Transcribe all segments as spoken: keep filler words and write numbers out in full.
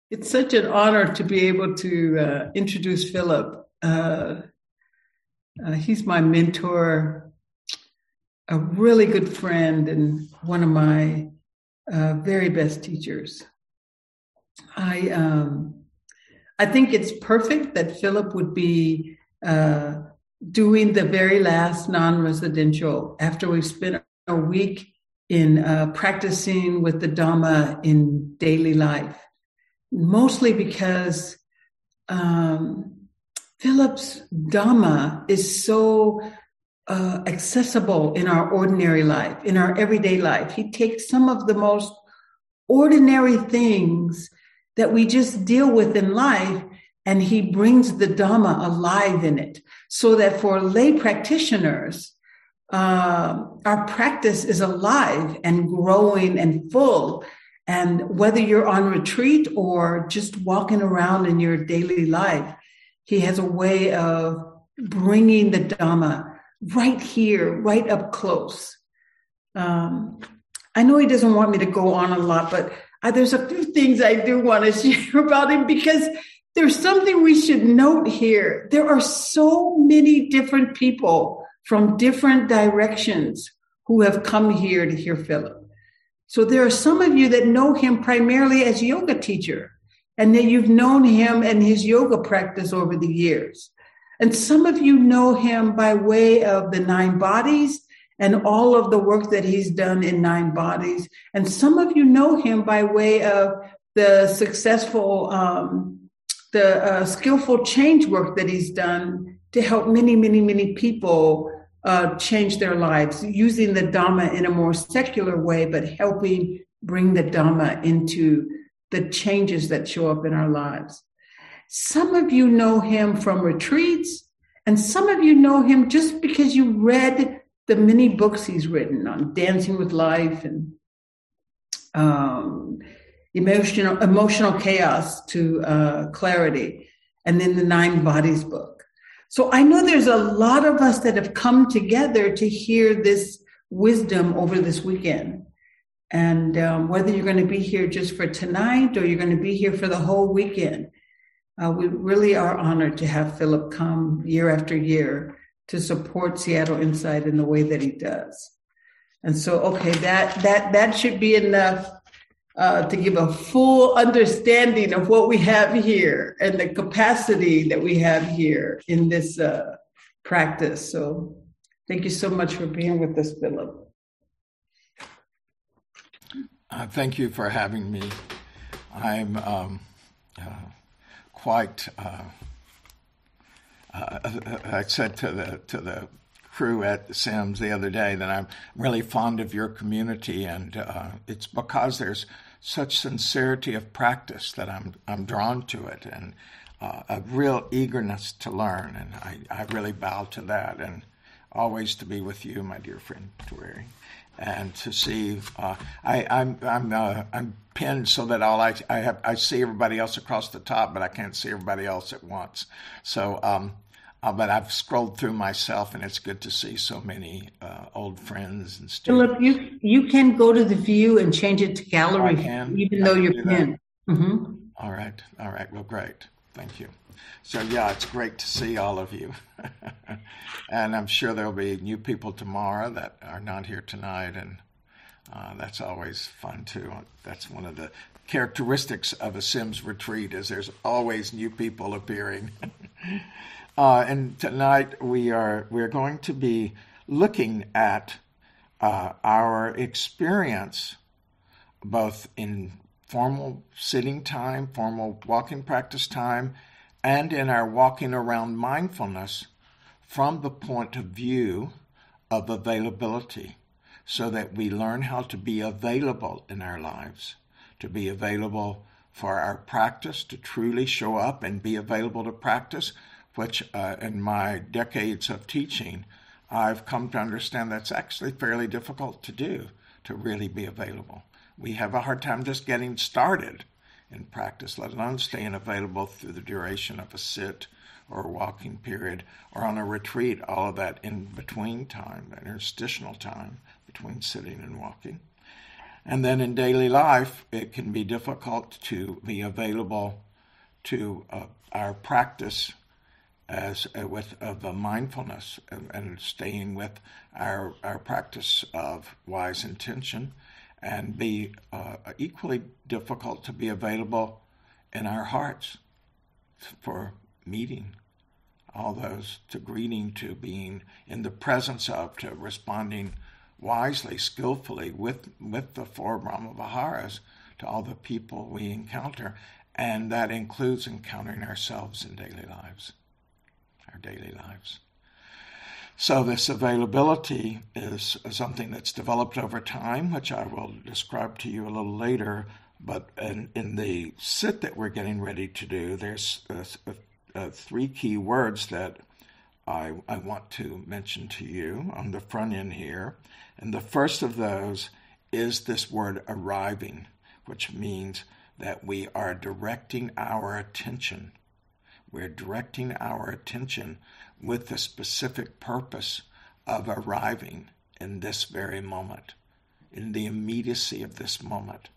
It's such an honor to be able to uh, introduce Philip. Uh, uh, he's my mentor, a really good friend, and one of my uh, very best teachers. I um, I think it's perfect that Philip would be uh, doing the very last non-residential after we've spent a week in uh, practicing with the Dhamma in daily life. Mostly because um, Philip's Dhamma is so uh, accessible in our ordinary life, in our everyday life. He takes some of the most ordinary things that we just deal with in life, and he brings the Dhamma alive in it, so that for lay practitioners, uh, our practice is alive and growing and full. And whether you're on retreat or just walking around in your daily life, he has a way of bringing the Dhamma right here, right up close. Um, I know he doesn't want me to go on a lot, but uh, there's a few things I do want to share about him, because there's something we should note here. There are so many different people from different directions who have come here to hear Philip. So there are some of you that know him primarily as yoga teacher, and that you've known him and his yoga practice over the years. And some of you know him by way of the nine bodies and all of the work that he's done in nine bodies. And some of you know him by way of the successful, um, the uh, skillful change work that he's done to help many, many, many people Uh, change their lives, using the Dhamma in a more secular way, but helping bring the Dhamma into the changes that show up in our lives. Some of you know him from retreats, and some of you know him just because you read the many books he's written on Dancing with Life and um, emotional, emotional chaos to uh, clarity, and then the Nine Bodies book. So I know there's a lot of us that have come together to hear this wisdom over this weekend. And um, whether you're going to be here just for tonight or you're going to be here for the whole weekend, uh, we really are honored to have Philip come year after year to support Seattle Insight in the way that he does. And so, okay, that that that should be enough Uh, to give a full understanding of what we have here and the capacity that we have here in this uh, practice. So thank you so much for being with us, Philip. Uh, thank you for having me. I'm um, uh, quite, uh, uh, I said to the, to the crew at Sims the other day that I'm really fond of your community, and uh, it's because there's such sincerity of practice that I'm I'm drawn to it, and uh, a real eagerness to learn, and I, I really bow to that, and always to be with you, my dear friend Tori, and to see uh, I I'm I'm uh, I'm pinned so that all I I have I see everybody else across the top, but I can't see everybody else at once. So. Um, Uh, but I've scrolled through myself, and it's good to see so many uh, old friends and students. Philip, you you can go to the view and change it to gallery, I can, even I though can you're pinned. Mm-hmm. All right, all right. Well, great. Thank you. So, yeah, it's great to see all of you. And I'm sure there'll be new people tomorrow that are not here tonight, and uh, that's always fun, too. That's one of the characteristics of a Sims retreat, is there's always new people appearing. Uh, and tonight we are we're going to be looking at uh, our experience, both in formal sitting time, formal walking practice time, and in our walking around mindfulness, from the point of view of availability, so that we learn how to be available in our lives, to be available for our practice, to truly show up and be available to practice, which uh, in my decades of teaching, I've come to understand that's actually fairly difficult to do, to really be available. We have a hard time just getting started in practice, let alone staying available through the duration of a sit or a walking period, or on a retreat, all of that in between time, that interstitial time between sitting and walking. And then in daily life, it can be difficult to be available to uh, our practice as uh, with of uh, mindfulness and, and staying with our our practice of wise intention, and be uh, equally difficult to be available in our hearts for meeting all those, to greeting, to being in the presence of, to responding wisely, skillfully with with the four Brahma-viharas to all the people we encounter, and that includes encountering ourselves in daily lives, our daily lives. So this availability is something that's developed over time, which I will describe to you a little later. But in, in the sit that we're getting ready to do, there's uh, uh, three key words that I, I want to mention to you on the front end here. And the first of those is this word arriving, which means that we are directing our attention. We're directing our attention with the specific purpose of arriving in this very moment, in the immediacy of this moment.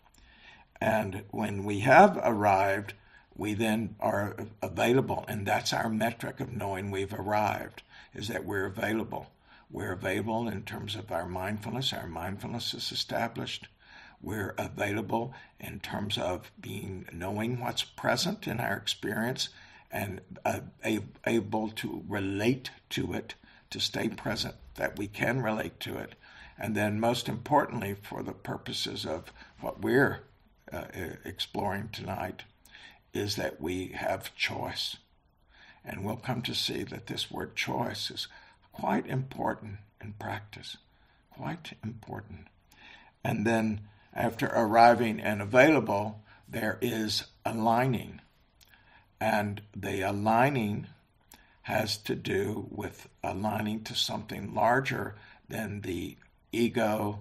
And when we have arrived, we then are available, and that's our metric of knowing we've arrived, is that we're available. We're available in terms of our mindfulness. Our mindfulness is established. We're available in terms of being, knowing what's present in our experience and uh, able to relate to it, to stay present, that we can relate to it. And then most importantly, for the purposes of what we're uh, exploring tonight, is that we have choice. And we'll come to see that this word choice is quite important in practice, quite important. And then after arriving and available, there is aligning. And the aligning has to do with aligning to something larger than the ego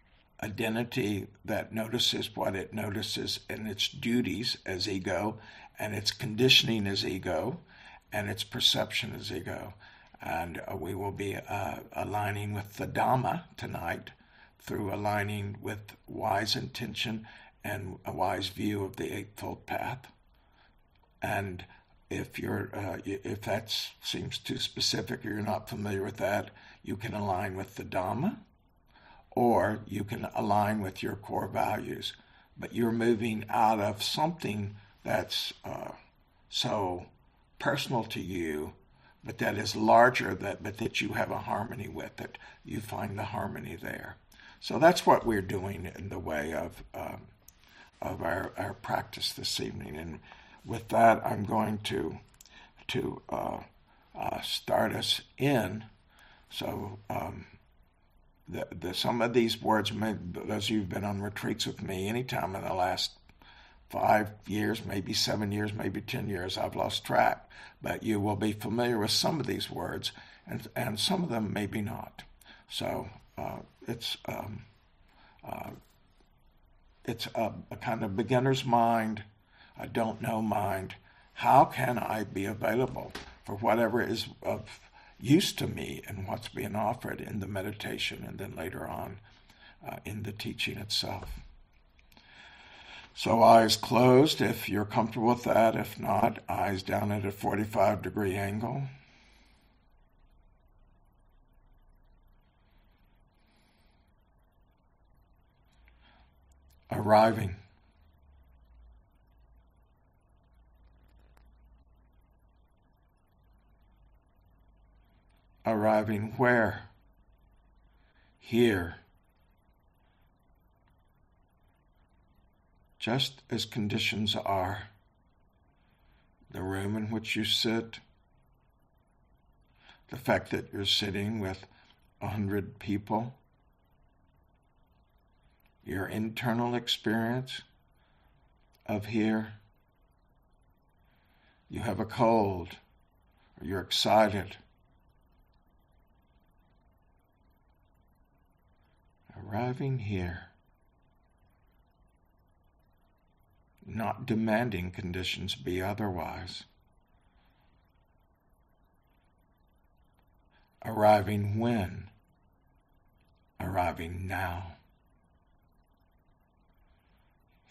identity that notices what it notices in its duties as ego, and its conditioning as ego, and its perception as ego. And uh, we will be uh, aligning with the Dhamma tonight through aligning with wise intention and a wise view of the Eightfold Path. And if you're, uh, if that seems too specific or you're not familiar with that, you can align with the Dhamma, or you can align with your core values. But you're moving out of something that's uh, so personal to you, but that is larger, that but that you have a harmony with, that you find the harmony there. So that's what we're doing in the way of um, of our, our practice this evening. And with that, I'm going to to uh, uh, start us in. So um, the, the, some of these words, may, those of you who've been on retreats with me anytime in the last five years, maybe seven years, maybe ten years, I've lost track. But you will be familiar with some of these words, and, and some of them maybe not. So uh, it's um, uh, it's a, a kind of beginner's mind, a don't know mind. How can I be available for whatever is of use to me and what's being offered in the meditation and then later on uh, in the teaching itself? So eyes closed if you're comfortable with that. If not, eyes down at a forty-five degree angle. Arriving. Arriving where? Here. Just as conditions are. The room in which you sit. The fact that you're sitting with a hundred people. Your internal experience of here. You have a cold, or you're excited. Arriving here. Not demanding conditions be otherwise. Arriving when? Arriving now.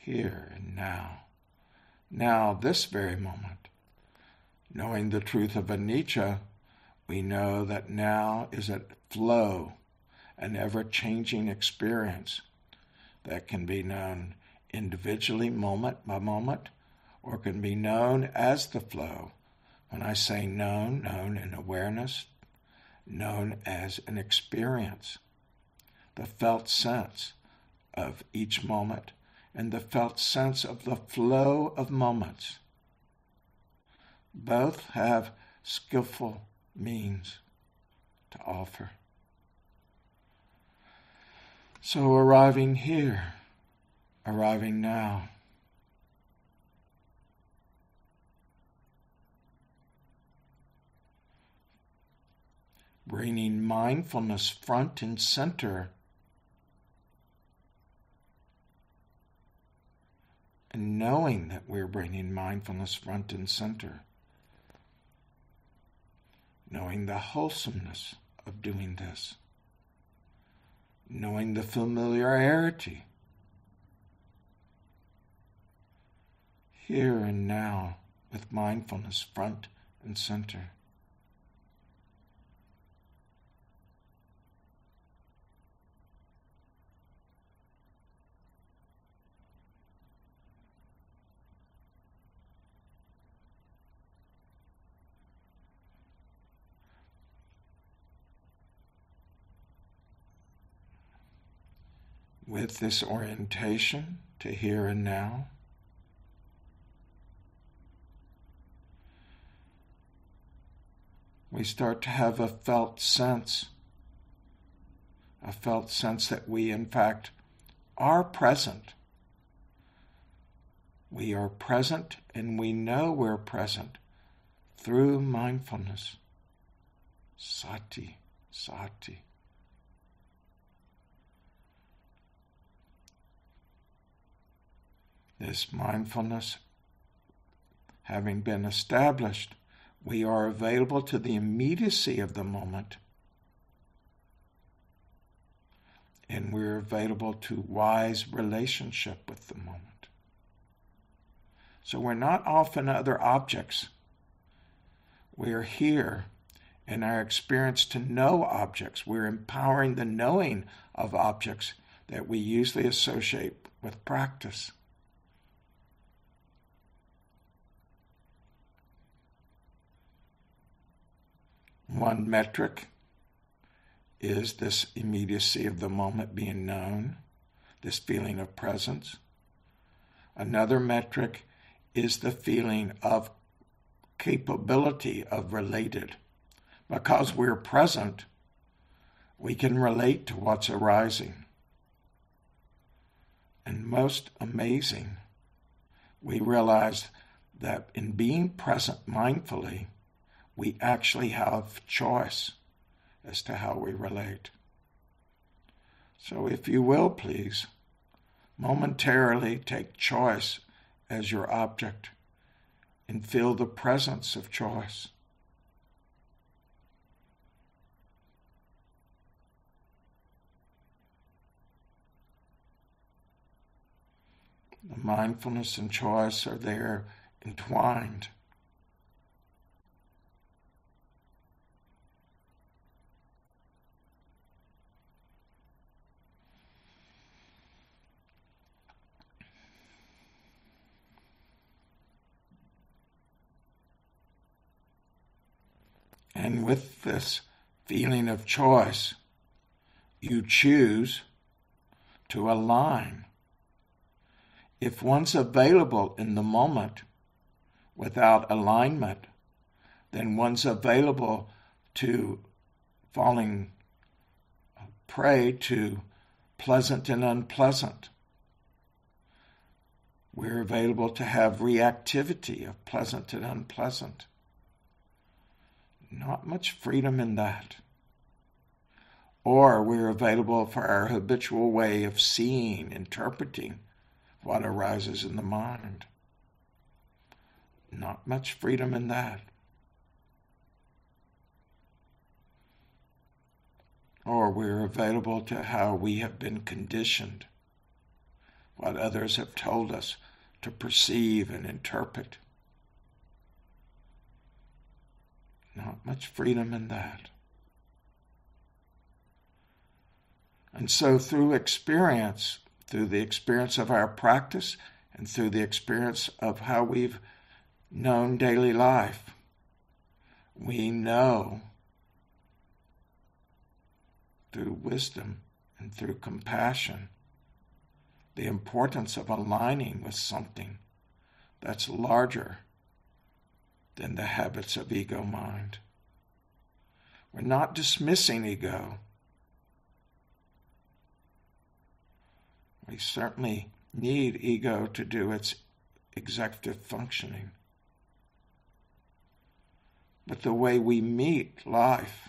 here and now. Now, this very moment. Knowing the truth of anicca, we know that now is a flow, an ever-changing experience that can be known individually, moment by moment, or can be known as the flow. When I say known, known in awareness, known as an experience, the felt sense of each moment and the felt sense of the flow of moments. Both have skillful means to offer. So arriving here, arriving now, bringing mindfulness front and center, and knowing that we're bringing mindfulness front and center, knowing the wholesomeness of doing this, knowing the familiarity here and now with mindfulness front and center. With this orientation to here and now, we start to have a felt sense, a felt sense that we, in fact, are present. We are present, and we know we're present through mindfulness. Sati, sati. This mindfulness having been established, we are available to the immediacy of the moment, and we're available to wise relationship with the moment. So we're not off in other objects. We're here in our experience to know objects. We're empowering the knowing of objects that we usually associate with practice. One metric is this immediacy of the moment being known, this feeling of presence. Another metric is the feeling of capability of related. Because we're present, we can relate to what's arising. And most amazing, we realize that in being present mindfully, we actually have choice as to how we relate. So if you will, please, momentarily take choice as your object and feel the presence of choice. The mindfulness and choice are there entwined. And with this feeling of choice, you choose to align. If one's available in the moment without alignment, then one's available to falling prey to pleasant and unpleasant. We're available to have reactivity of pleasant and unpleasant. Not much freedom in that. Or we're available for our habitual way of seeing, interpreting what arises in the mind. Not much freedom in that. Or we're available to how we have been conditioned what others have told us to perceive and interpret. Not much freedom in that. And so through experience, through the experience of our practice, and through the experience of how we've known daily life, we know through wisdom and through compassion the importance of aligning with something that's larger than the habits of ego mind. We're not dismissing ego. We certainly need ego to do its executive functioning. But the way we meet life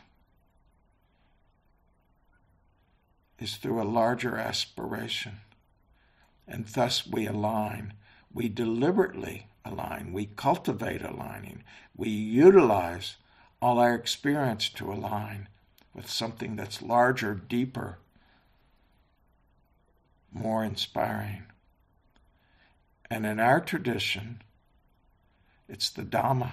is through a larger aspiration. And thus we align. We deliberately align. We cultivate aligning. We utilize all our experience to align with something that's larger, deeper, more inspiring. And in our tradition, it's the Dhamma.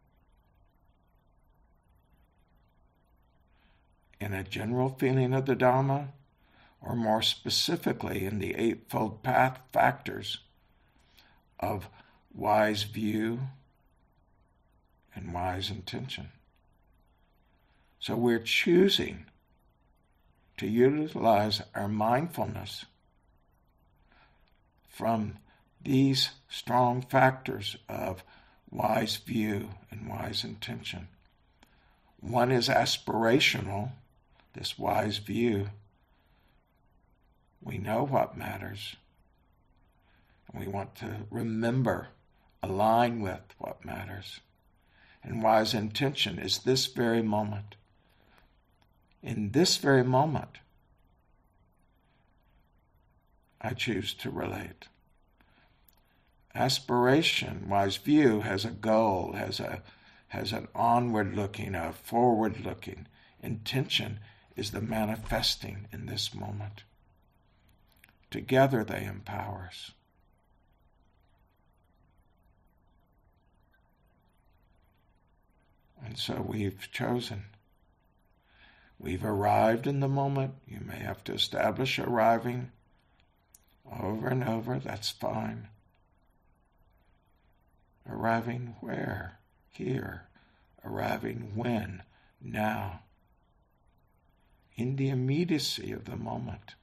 In a general feeling of the Dhamma, or more specifically in the Eightfold Path factors of wise view and wise intention. So we're choosing to utilize our mindfulness from these strong factors of wise view and wise intention. One is aspirational, this wise view. We know what matters, and we want to remember, align with what matters. And wise intention is this very moment. In this very moment, I choose to relate. Aspiration, wise view, has a goal, has a has an onward-looking, a forward-looking. Intention is the manifesting in this moment. Together they empower us. And so we've chosen. We've arrived in the moment. You may have to establish arriving over and over. That's fine. Arriving where? Here. Arriving when? Now. In the immediacy of the moment.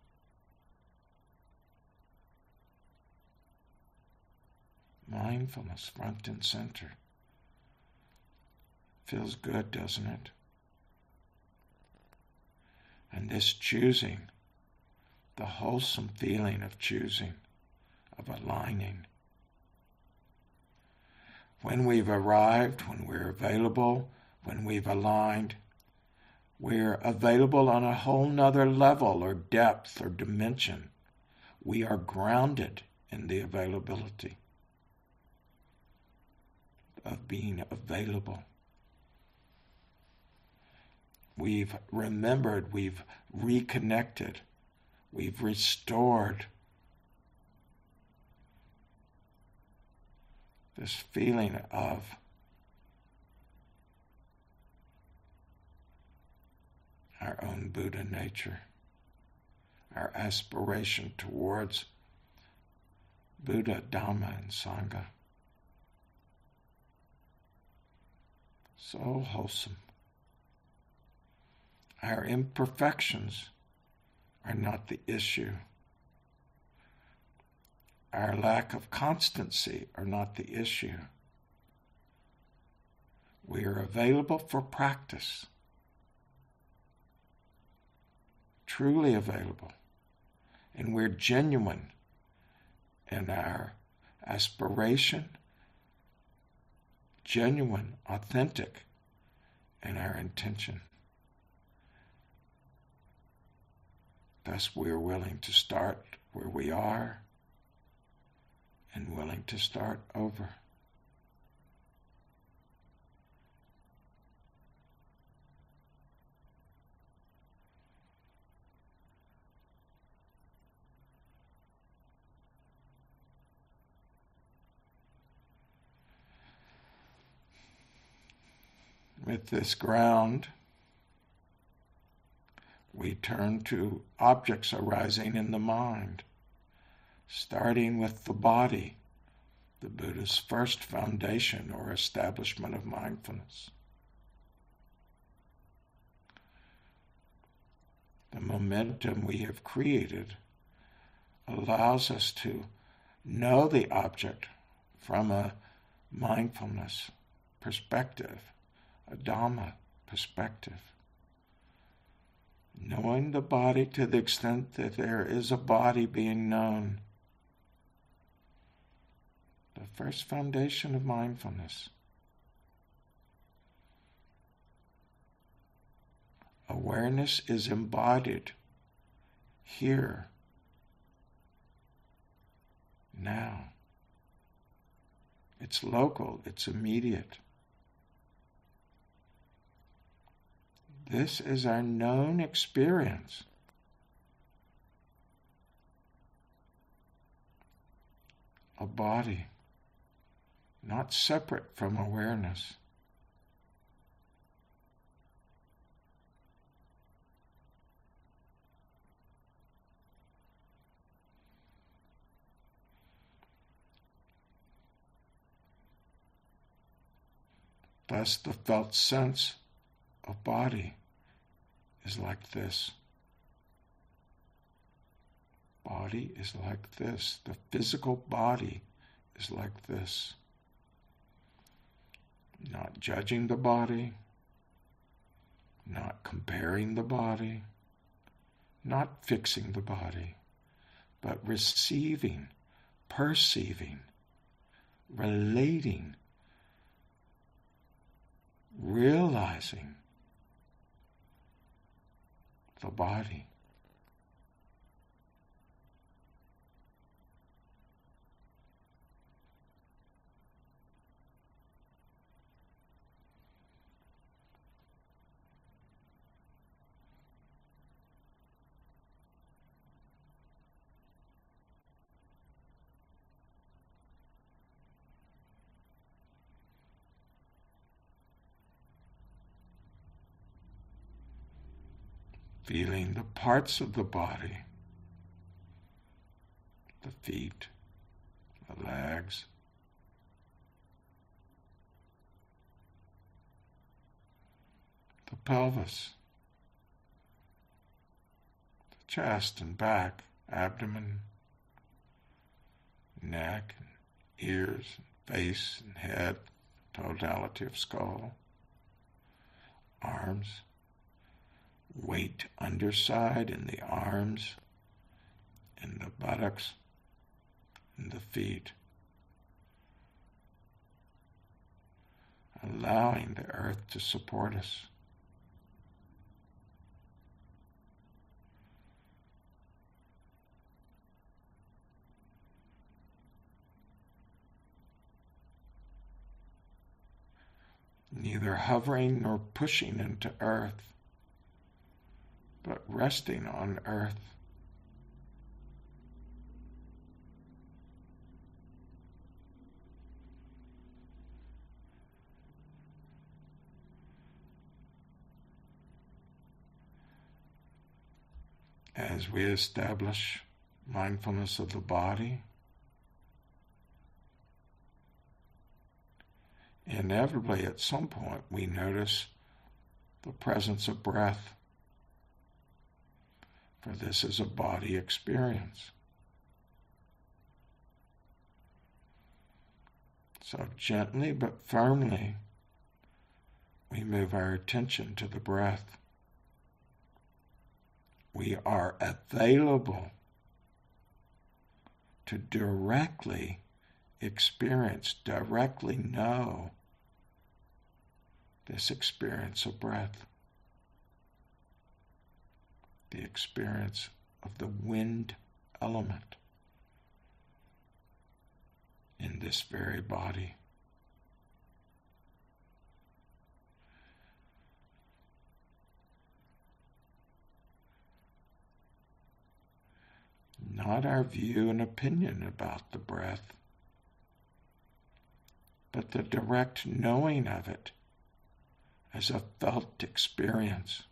Mindfulness front and center. Feels good, doesn't it? And this choosing, the wholesome feeling of choosing, of aligning. When we've arrived, when we're available, when we've aligned, we're available on a whole nother level or depth or dimension. We are grounded in the availability of being available. We've remembered, we've reconnected, we've restored this feeling of our own Buddha nature, our aspiration towards Buddha, Dhamma, and Sangha. So wholesome. Our imperfections are not the issue. Our lack of constancy are not the issue. We are available for practice. Truly available. And we're genuine in our aspiration, genuine, authentic in our intention. Thus we are willing to start where we are and willing to start over. With this ground, we turn to objects arising in the mind, starting with the body, the Buddha's first foundation or establishment of mindfulness. The momentum we have created allows us to know the object from a mindfulness perspective, a Dhamma perspective. Knowing the body to the extent that there is a body being known. The first foundation of mindfulness. Awareness is embodied here, now. It's local, it's immediate. This is our known experience. A body, not separate from awareness. Thus, the felt sense of body is like this. Body is like this. The physical body is like this. Not judging the body, not comparing the body, not fixing the body, but receiving, perceiving, relating, realizing the body. Feeling the parts of the body, the feet, the legs, the pelvis, the chest and back, abdomen, neck, and ears, and face and head, totality of skull, arms, weight underside in the arms, in the buttocks, in the feet. Allowing the earth to support us. Neither hovering nor pushing into earth, but resting on earth. As we establish mindfulness of the body, inevitably at some point we notice the presence of breath. For this is a body experience. So gently but firmly, we move our attention to the breath. We are available to directly experience, directly know this experience of breath. The experience of the wind element in this very body. Not our view and opinion about the breath, but the direct knowing of it as a felt experience.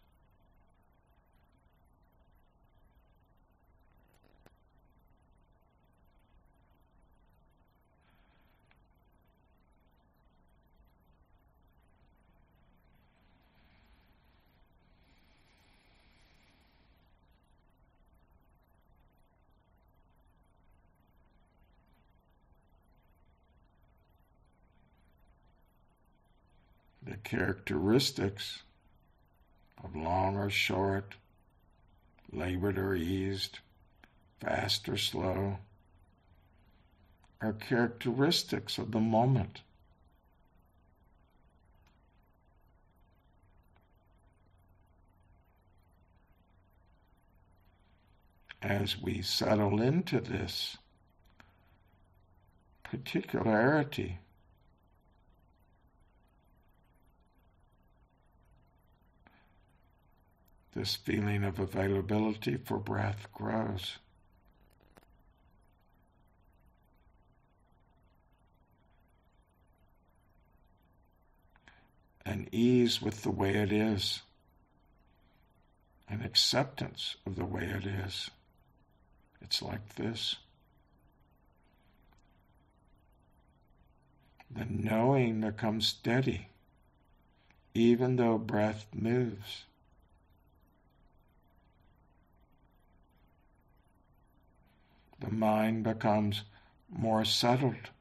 The characteristics of long or short, labored or eased, fast or slow, are characteristics of the moment. As we settle into this particularity, this feeling of availability for breath grows. An ease with the way it is, an acceptance of the way it is. It's like this. The knowing becomes steady, even though breath moves. The mind becomes more settled.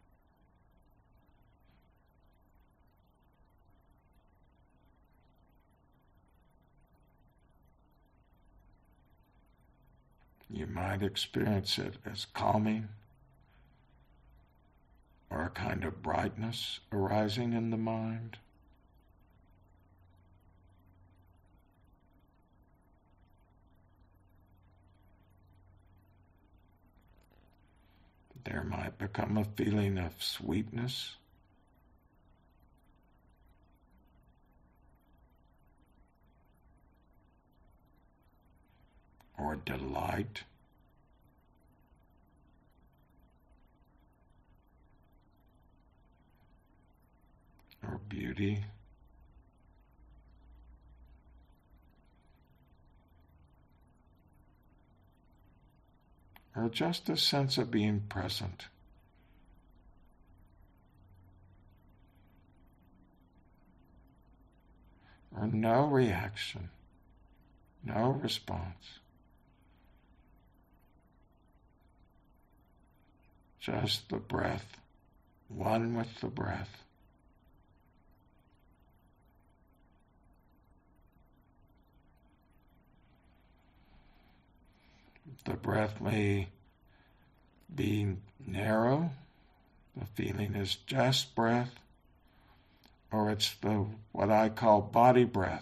You might experience it as calming or a kind of brightness arising in the mind. There might become a feeling of sweetness, or delight, or beauty, or just a sense of being present. Or no reaction, no response. Just the breath, one with the breath. The breath may be narrow, the feeling is just breath, or it's the what I call body breath.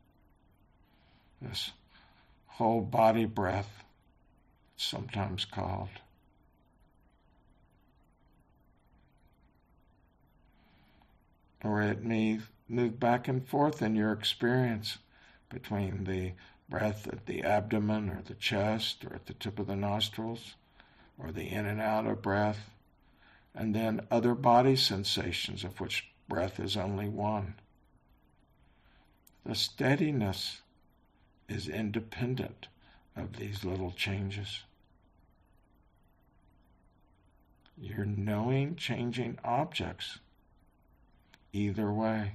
This whole body breath, it's sometimes called. Or it may move back and forth in your experience between the breath at the abdomen or the chest or at the tip of the nostrils, or the in and out of breath, and then other body sensations of which breath is only one. The steadiness is independent of these little changes. You're knowing changing objects either way.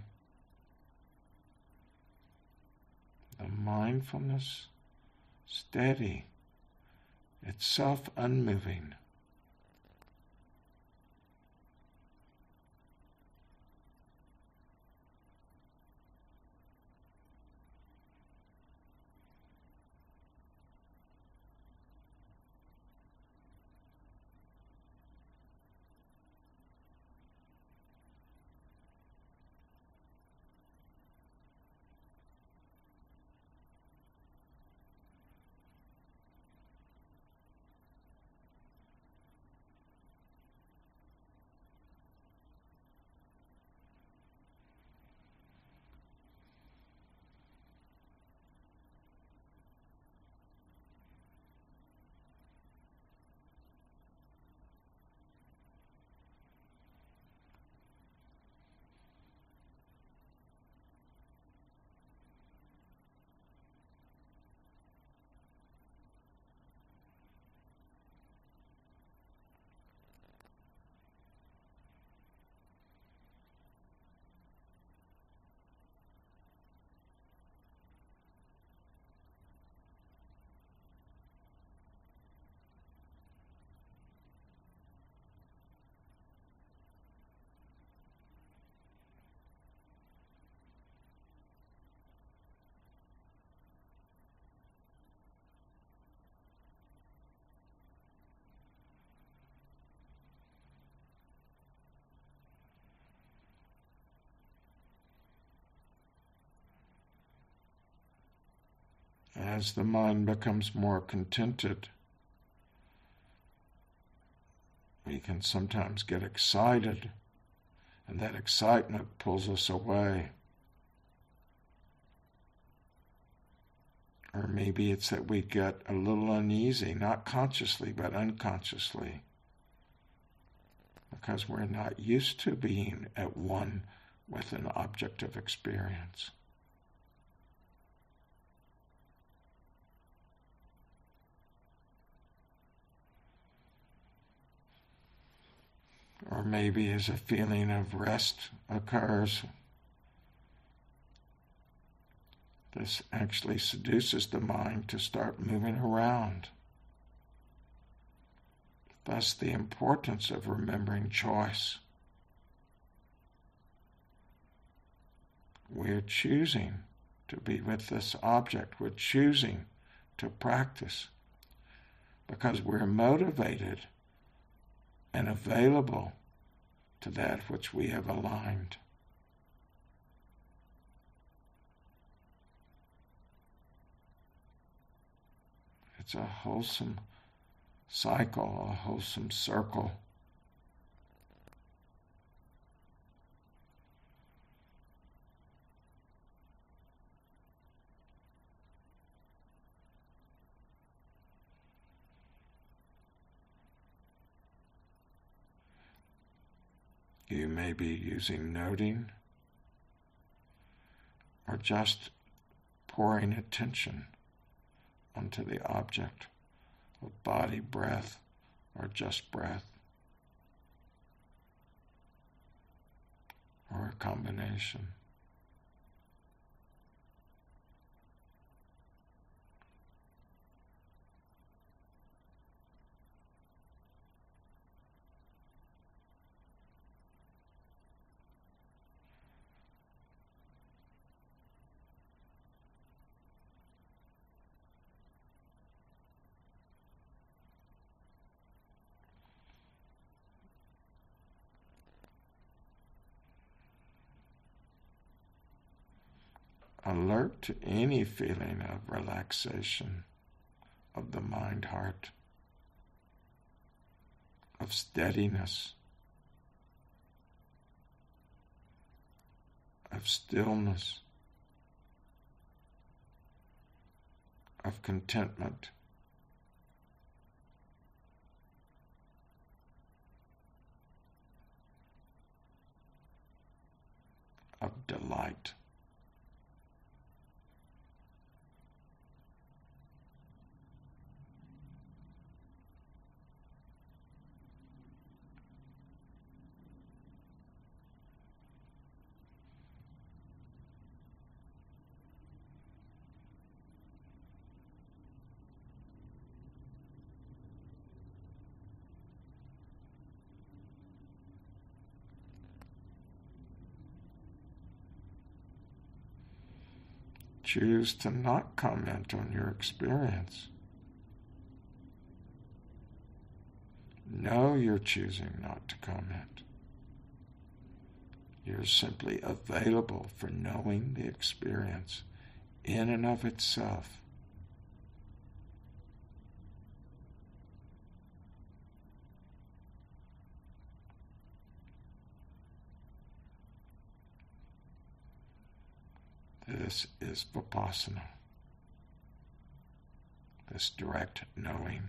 The mindfulness, steady, itself unmoving. As the mind becomes more contented, we can sometimes get excited, and that excitement pulls us away. Or maybe it's that we get a little uneasy, not consciously, but unconsciously, because we're not used to being at one with an object of experience. Or maybe as a feeling of rest occurs, this actually seduces the mind to start moving around. Thus, the importance of remembering choice. We're choosing to be with this object. We're choosing to practice because we're motivated and available to that which we have aligned. It's a wholesome cycle, a wholesome circle. You may be using noting or just pouring attention onto the object of body, breath, or just breath, or a combination. Alert to any feeling of relaxation of the mind-heart, of steadiness, of stillness, of contentment, of delight. Choose to not comment on your experience. Know you're choosing not to comment. You're simply available for knowing the experience in and of itself. This is Vipassana, this direct knowing.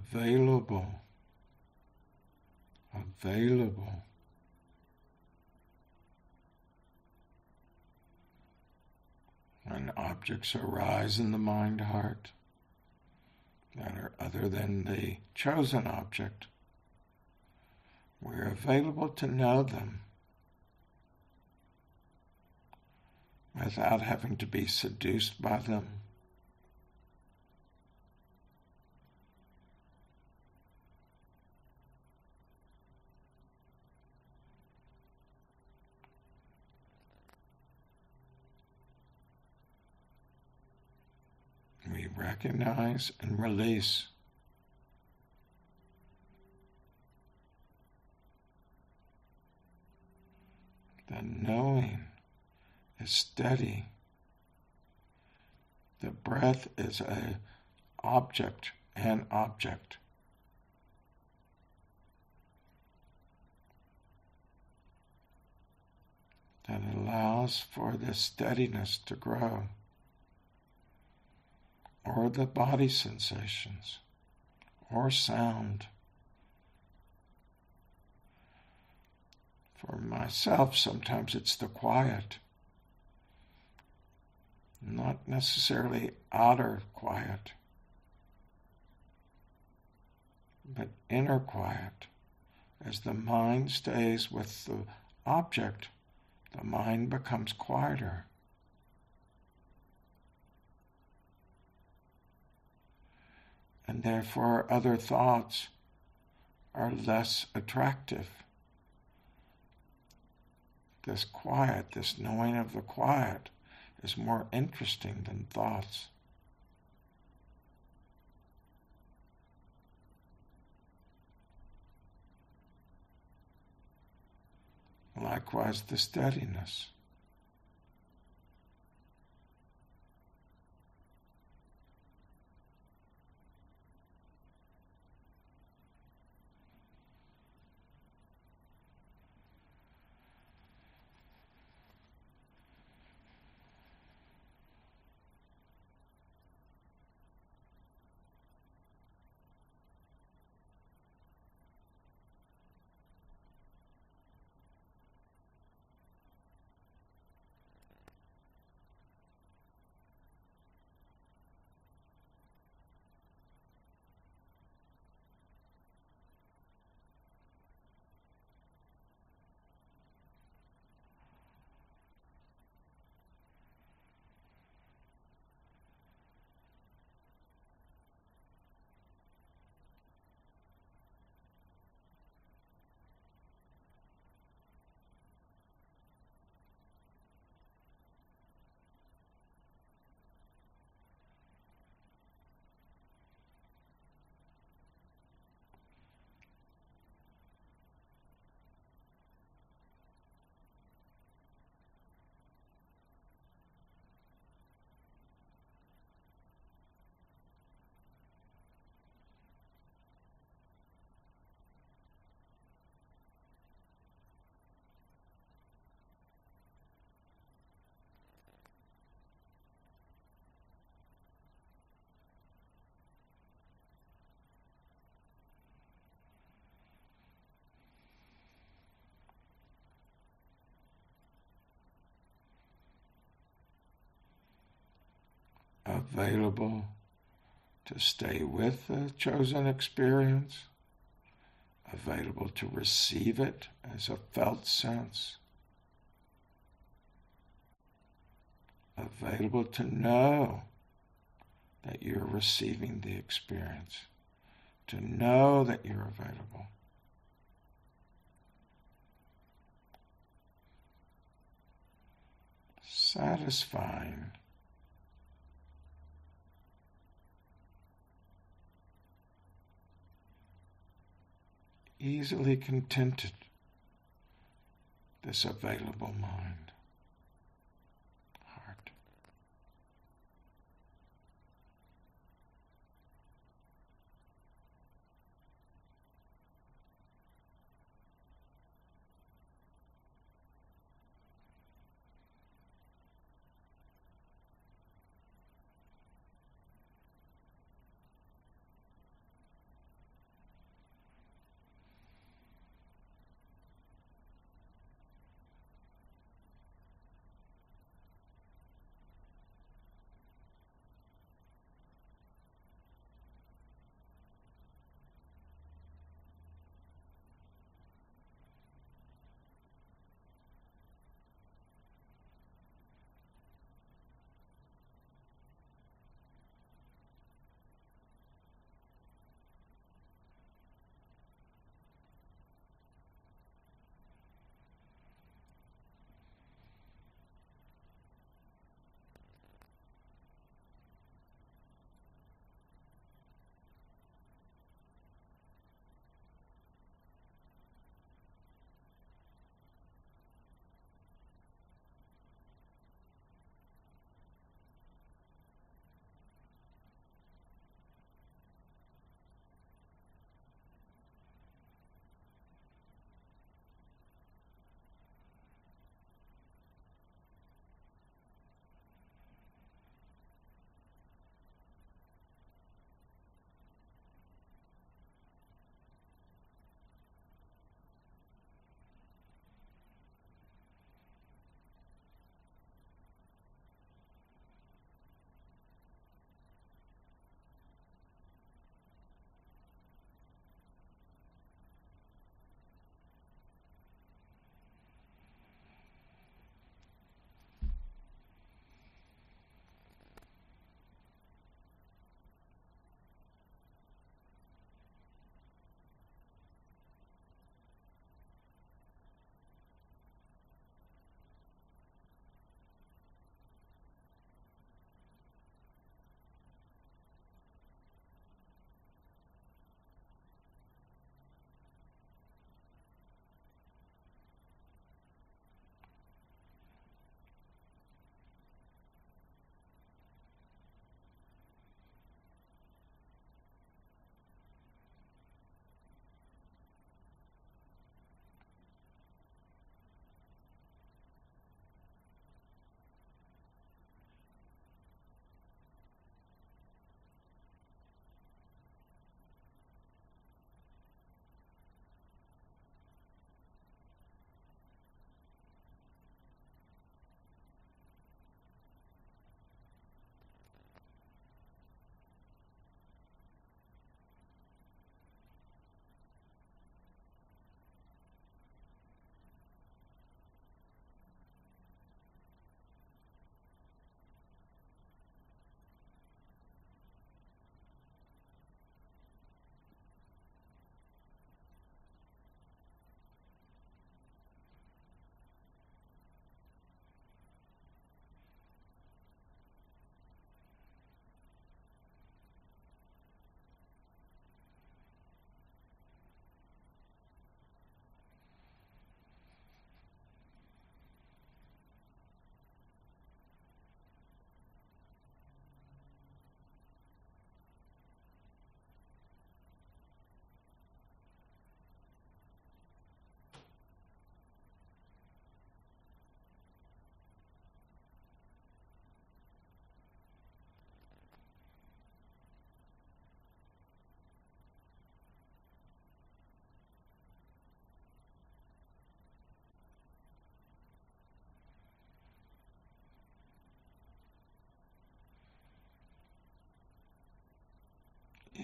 available, available. When objects arise in the mind-heart that are other than the chosen object, we're available to know them without having to be seduced by them. We recognize and release. The knowing is steady. The breath is a object, an object. That allows for the steadiness to grow. Or the body sensations, or sound. For myself, sometimes it's the quiet, not necessarily outer quiet, but inner quiet. As the mind stays with the object, the mind becomes quieter. And therefore other thoughts are less attractive. This quiet, this knowing of the quiet, is more interesting than thoughts. Likewise, the steadiness. Available to stay with the chosen experience, available to receive it as a felt sense, available to know that you're receiving the experience, to know that you're available. Satisfying. Easily contented, this available mind, heart.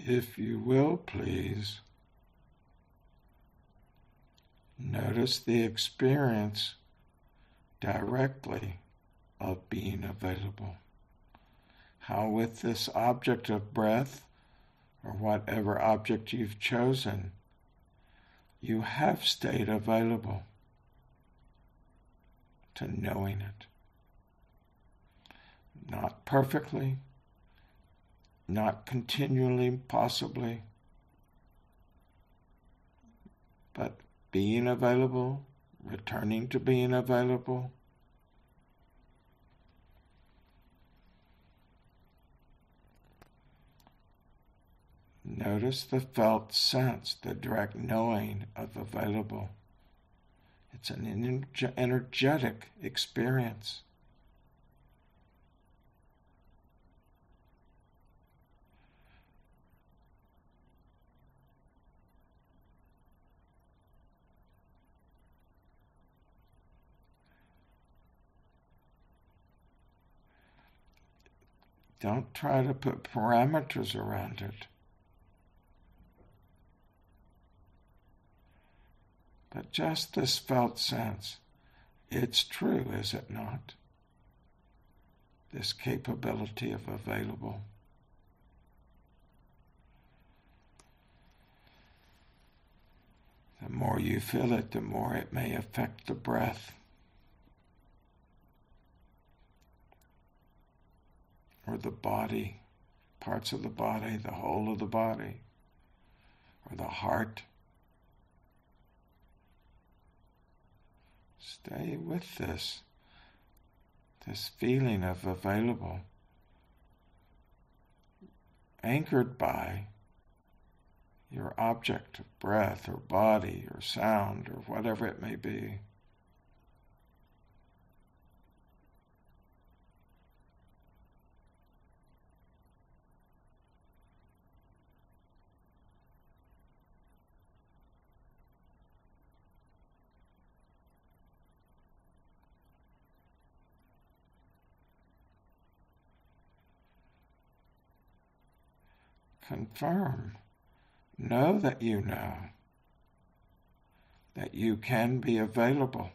if you will, please, notice the experience directly of being available. How with this object of breath, or whatever object you've chosen, you have stayed available to knowing it. Not perfectly, not continually, possibly, but being available, returning to being available. Notice the felt sense, the direct knowing of available. It's an energetic experience. Don't try to put parameters around it. But just this felt sense, it's true, is it not? This capability of available. The more you feel it, the more it may affect the breath. Or the body, parts of the body, the whole of the body, or the heart. Stay with this, this feeling of available, anchored by your object of breath or body or sound or whatever it may be. Confirm. Know that you know that you can be available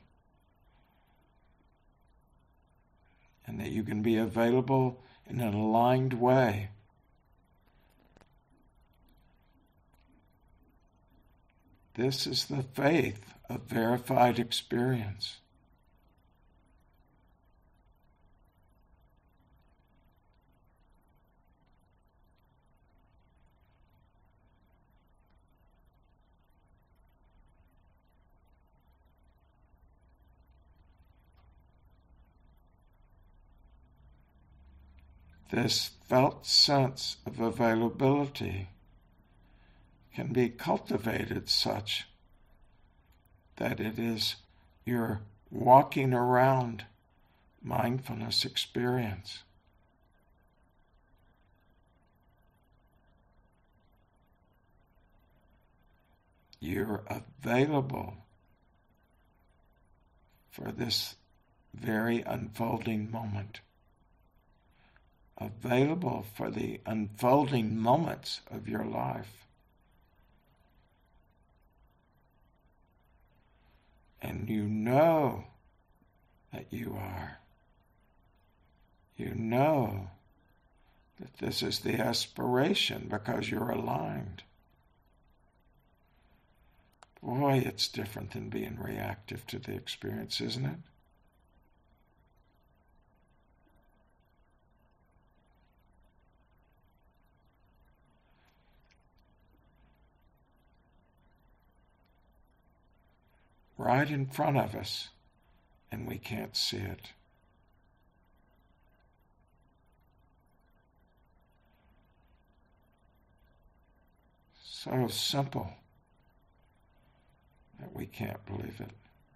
and that you can be available in an aligned way. This is the faith of verified experience. This felt sense of availability can be cultivated such that it is your walking around mindfulness experience. You're available for this very unfolding moment. Available for the unfolding moments of your life. And you know that you are. You know that this is the aspiration because you're aligned. Boy, it's different than being reactive to the experience, isn't it? Right in front of us, and we can't see it. So simple that we can't believe it.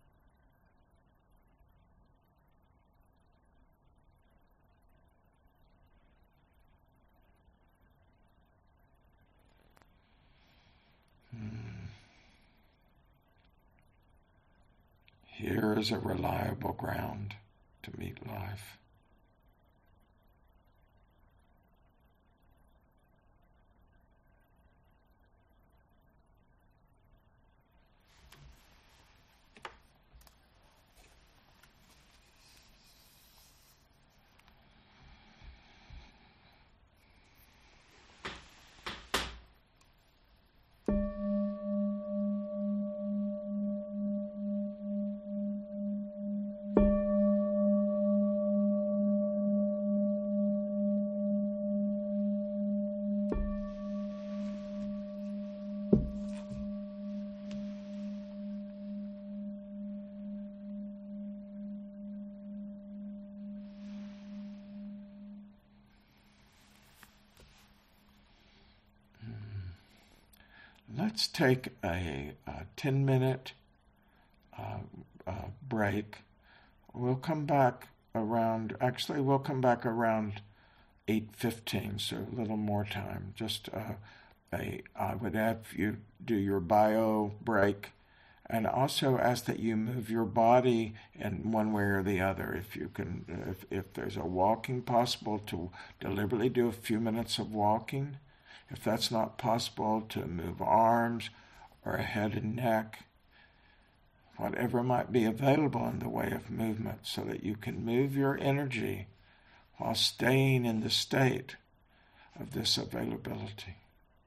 Here is a reliable ground to meet life. let's take a, a ten-minute uh, uh, break. We'll come back around, actually we'll come back around eight fifteen, so a little more time. Just uh, a, I would have you do your bio break, and also ask that you move your body in one way or the other. If you can, if, if there's a walking possible, to deliberately do a few minutes of walking. If that's not possible, to move arms or a head and neck, whatever might be available in the way of movement, so that you can move your energy while staying in the state of this availability.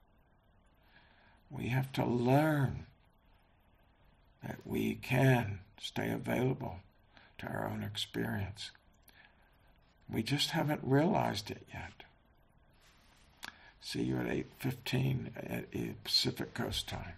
We have to learn that we can stay available to our own experience. We just haven't realized it yet. See you at eight fifteen at Pacific Coast time.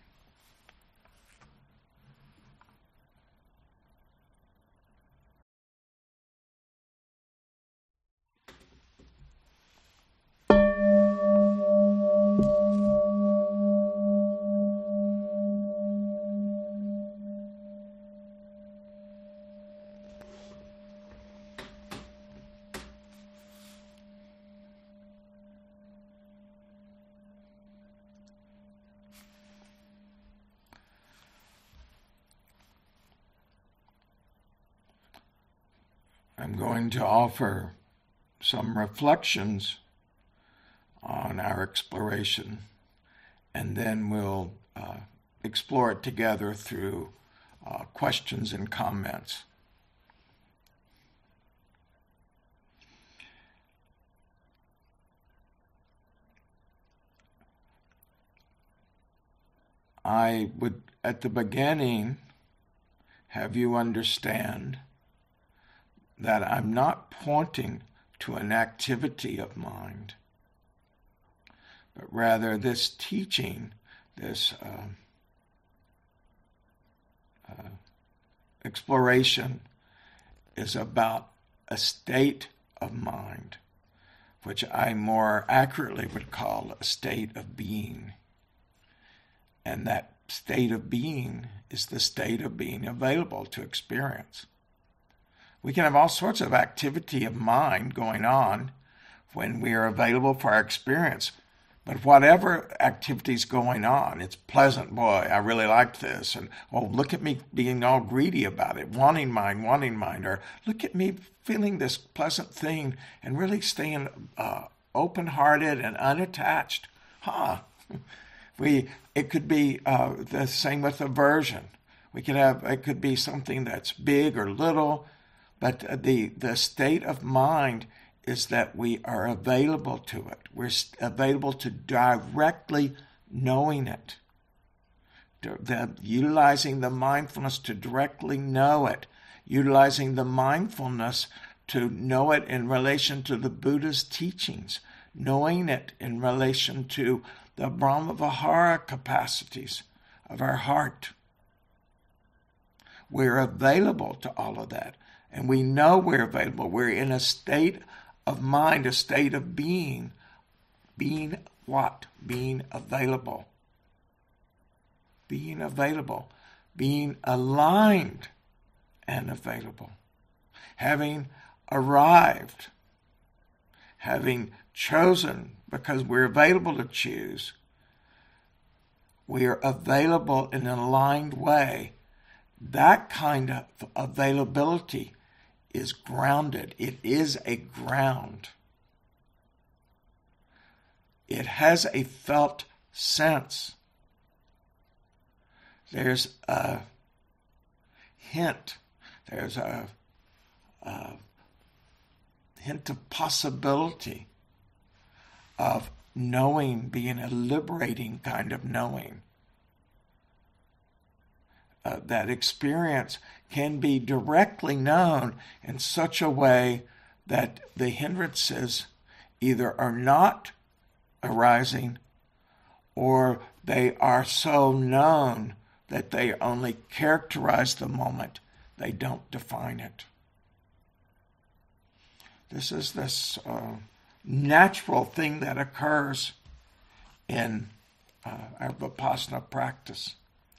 I'm going to offer some reflections on our exploration, and then we'll uh, explore it together through uh, questions and comments. I would, at the beginning, have you understand that I'm not pointing to an activity of mind, but rather this teaching, this uh, uh, exploration is about a state of mind, which I more accurately would call a state of being. And that state of being is the state of being available to experience. We can have all sorts of activity of mind going on when we are available for our experience. But whatever activity's going on, it's pleasant, boy, I really like this. And, oh, look at me being all greedy about it, wanting mine, wanting mine. Or look at me feeling this pleasant thing and really staying uh, open-hearted and unattached. Huh. We, it could be uh, the same with aversion. We could have, it could be something that's big or little. But the, the state of mind is that we are available to it. We're available to directly knowing it. The, utilizing the mindfulness to directly know it. Utilizing the mindfulness to know it in relation to the Buddha's teachings. Knowing it in relation to the Brahmavihara capacities of our heart. We're available to all of that. And we know we're available. We're in a state of mind, a state of being. Being what? Being available. Being available. Being aligned and available. Having arrived. Having chosen, because we're available to choose. We are available in an aligned way. That kind of availability is grounded. It is a ground. It has a felt sense. There's a hint. There's a, a hint of possibility of knowing being a liberating kind of knowing. Uh, that experience can be directly known in such a way that the hindrances either are not arising or they are so known that they only characterize the moment. They don't define it. This is this uh, natural thing that occurs in uh, our Vipassana practice.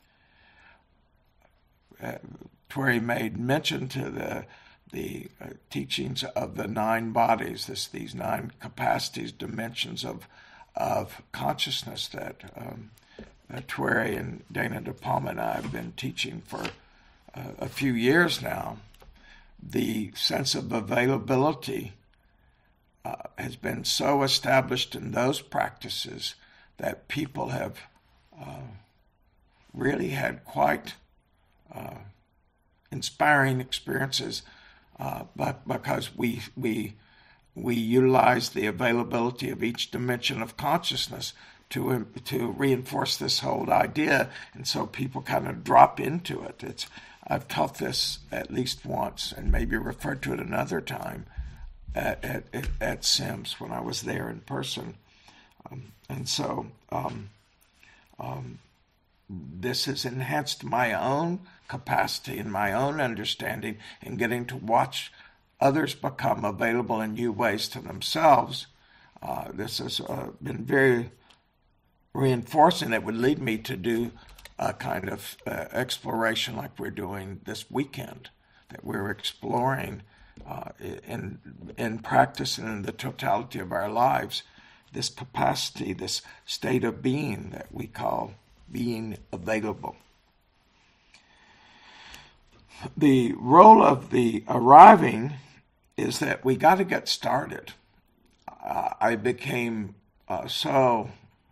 Uh, where he made mention to the the uh, teachings of the nine bodies, this these nine capacities, dimensions of of consciousness that um, uh, Tweri and Dana De Palma and I have been teaching for uh, a few years now. The sense of availability uh, has been so established in those practices that people have uh, really had quite uh, inspiring experiences, uh, but because we we we utilize the availability of each dimension of consciousness to to reinforce this whole idea, and so people kind of drop into it. It's I've taught this at least once, and maybe referred to it another time at at, at Sims when I was there in person, um, and so. Um, um, This has enhanced my own capacity and my own understanding in getting to watch others become available in new ways to themselves. Uh, this has uh, been very reinforcing. It would lead me to do a kind of uh, exploration like we're doing this weekend, that we're exploring uh, in, in practice and in the totality of our lives, this capacity, this state of being that we call being available. The role of the arriving is that we got to get started. Uh, I became uh, so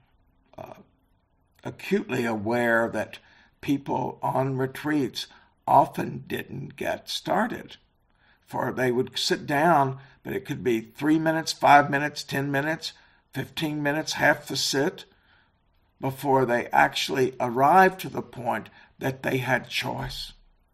uh, acutely aware that people on retreats often didn't get started. For they would sit down, but it could be three minutes, five minutes, ten minutes, fifteen minutes, half the sit, before they actually arrived to the point that they had choice.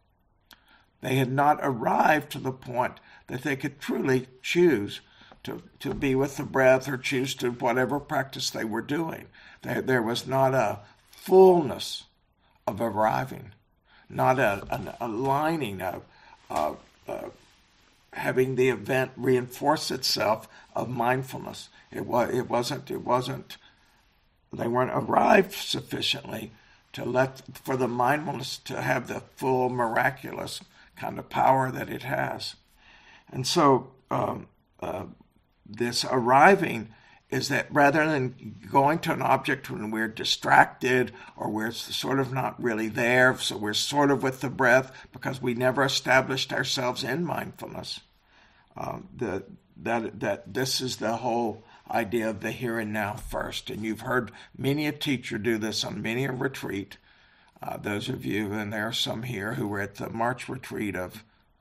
They had not arrived to the point that they could truly choose to, to be with the breath or choose to whatever practice they were doing. There, there was not a fullness of arriving, not a, an aligning of uh, uh, having the event reinforce itself of mindfulness. It was. It wasn't. It wasn't. They weren't arrived sufficiently to let for the mindfulness to have the full miraculous kind of power that it has. And so um, uh, this arriving is that rather than going to an object when we're distracted or we're sort of not really there, so we're sort of with the breath because we never established ourselves in mindfulness, um, the, that that this is the whole idea of the here and now first. And you've heard many a teacher do this on many a retreat. Uh, those of you, and there are some here who were at the March retreat of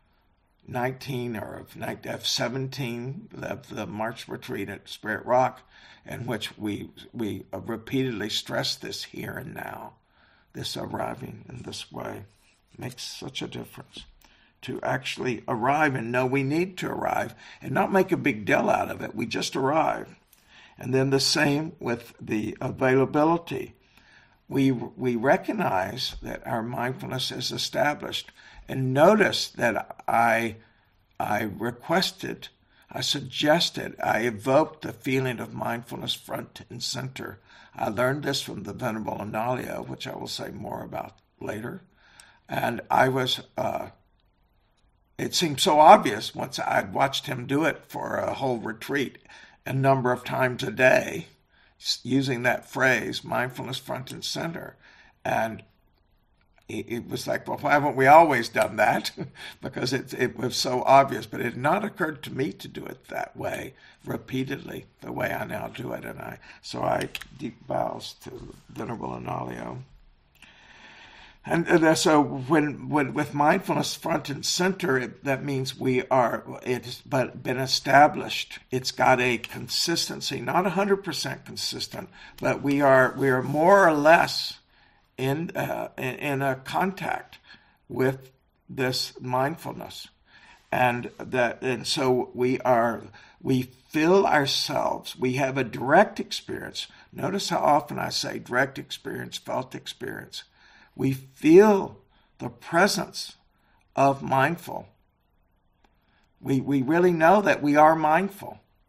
nineteen or of, of seventeen, the, the March retreat at Spirit Rock, in which we we repeatedly stress this here and now, this arriving in this way makes such a difference. To actually arrive and know we need to arrive and not make a big deal out of it. We just arrive. And then the same with the availability. We we recognize that our mindfulness is established. And notice that I I requested, I suggested, I evoked the feeling of mindfulness front and center. I learned this from the Venerable Analayo, which I will say more about later. And I was... Uh, It seemed so obvious once I'd watched him do it for a whole retreat a number of times a day, using that phrase, mindfulness front and center. And it was like, well, why haven't we always done that? Because it, it was so obvious. But it had not occurred to me to do it that way, repeatedly, the way I now do it. And I so I deep bows to Venerable Analayo. And uh, so when, when with mindfulness front and center, it, that means we are, it's but been established. It's got a consistency, not one hundred percent consistent, but we are we are more or less in, uh, in, in a contact with this mindfulness. And that and so we are, we feel ourselves, we have a direct experience. Notice how often I say direct experience, felt experience. We feel the presence of mindful. We we really know that we are mindful.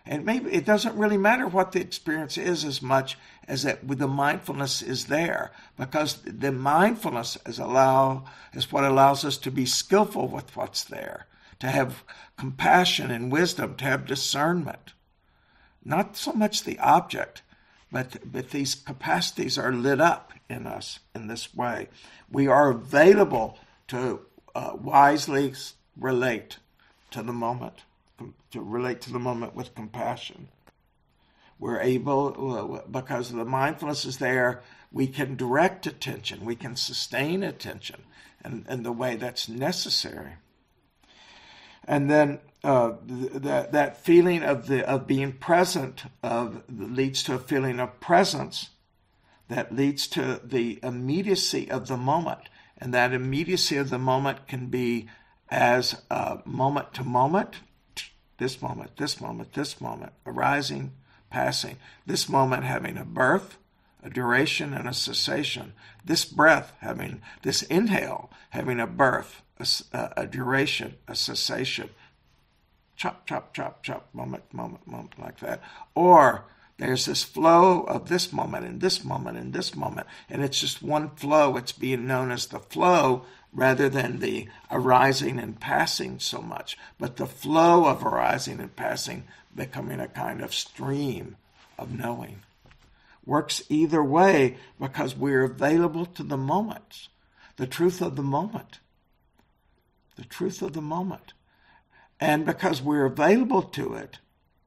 And maybe it doesn't really matter what the experience is as much as that the mindfulness is there, because the mindfulness is allow is what allows us to be skillful with what's there, to have compassion and wisdom, to have discernment. Not so much the object, but, but these capacities are lit up in us in this way. We are available to uh, wisely relate to the moment, to relate to the moment with compassion. We're able, because the mindfulness is there, we can direct attention, we can sustain attention in, in the way that's necessary. And then uh, that that feeling of the of being present of leads to a feeling of presence that leads to the immediacy of the moment. And that immediacy of the moment can be as uh, moment to moment, this moment, this moment, this moment, arising, passing, this moment having a birth, a duration, and a cessation, this breath having, this inhale having a birth, a, a duration, a cessation, chop, chop, chop, chop, moment, moment, moment, like that. Or there's this flow of this moment and this moment and this moment, and it's just one flow. It's being known as the flow rather than the arising and passing so much, but the flow of arising and passing becoming a kind of stream of knowing. Works either way because we're available to the moment, the truth of the moment, the truth of the moment. And because we're available to it,